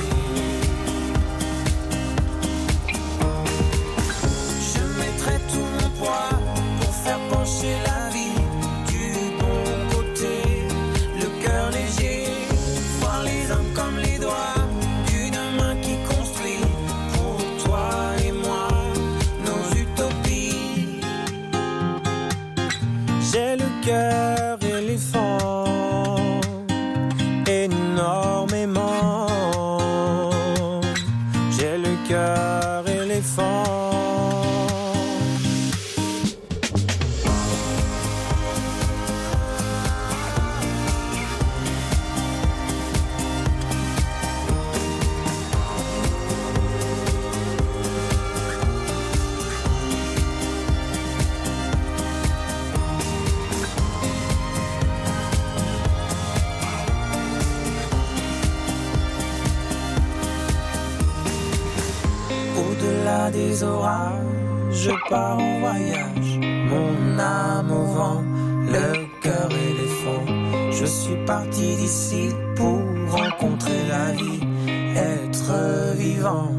Je mettrai tout mon poids pour faire pencher la vie du bon côté, le cœur léger. Voir les hommes comme les doigts d'une main qui construit pour toi et moi nos utopies. J'ai le cœur éléphant énormément. J'ai le cœur éléphant. Au-delà des orages, je pars en voyage. Mon âme au vent, le cœur éléphant. Je suis parti d'ici pour rencontrer la vie, être vivant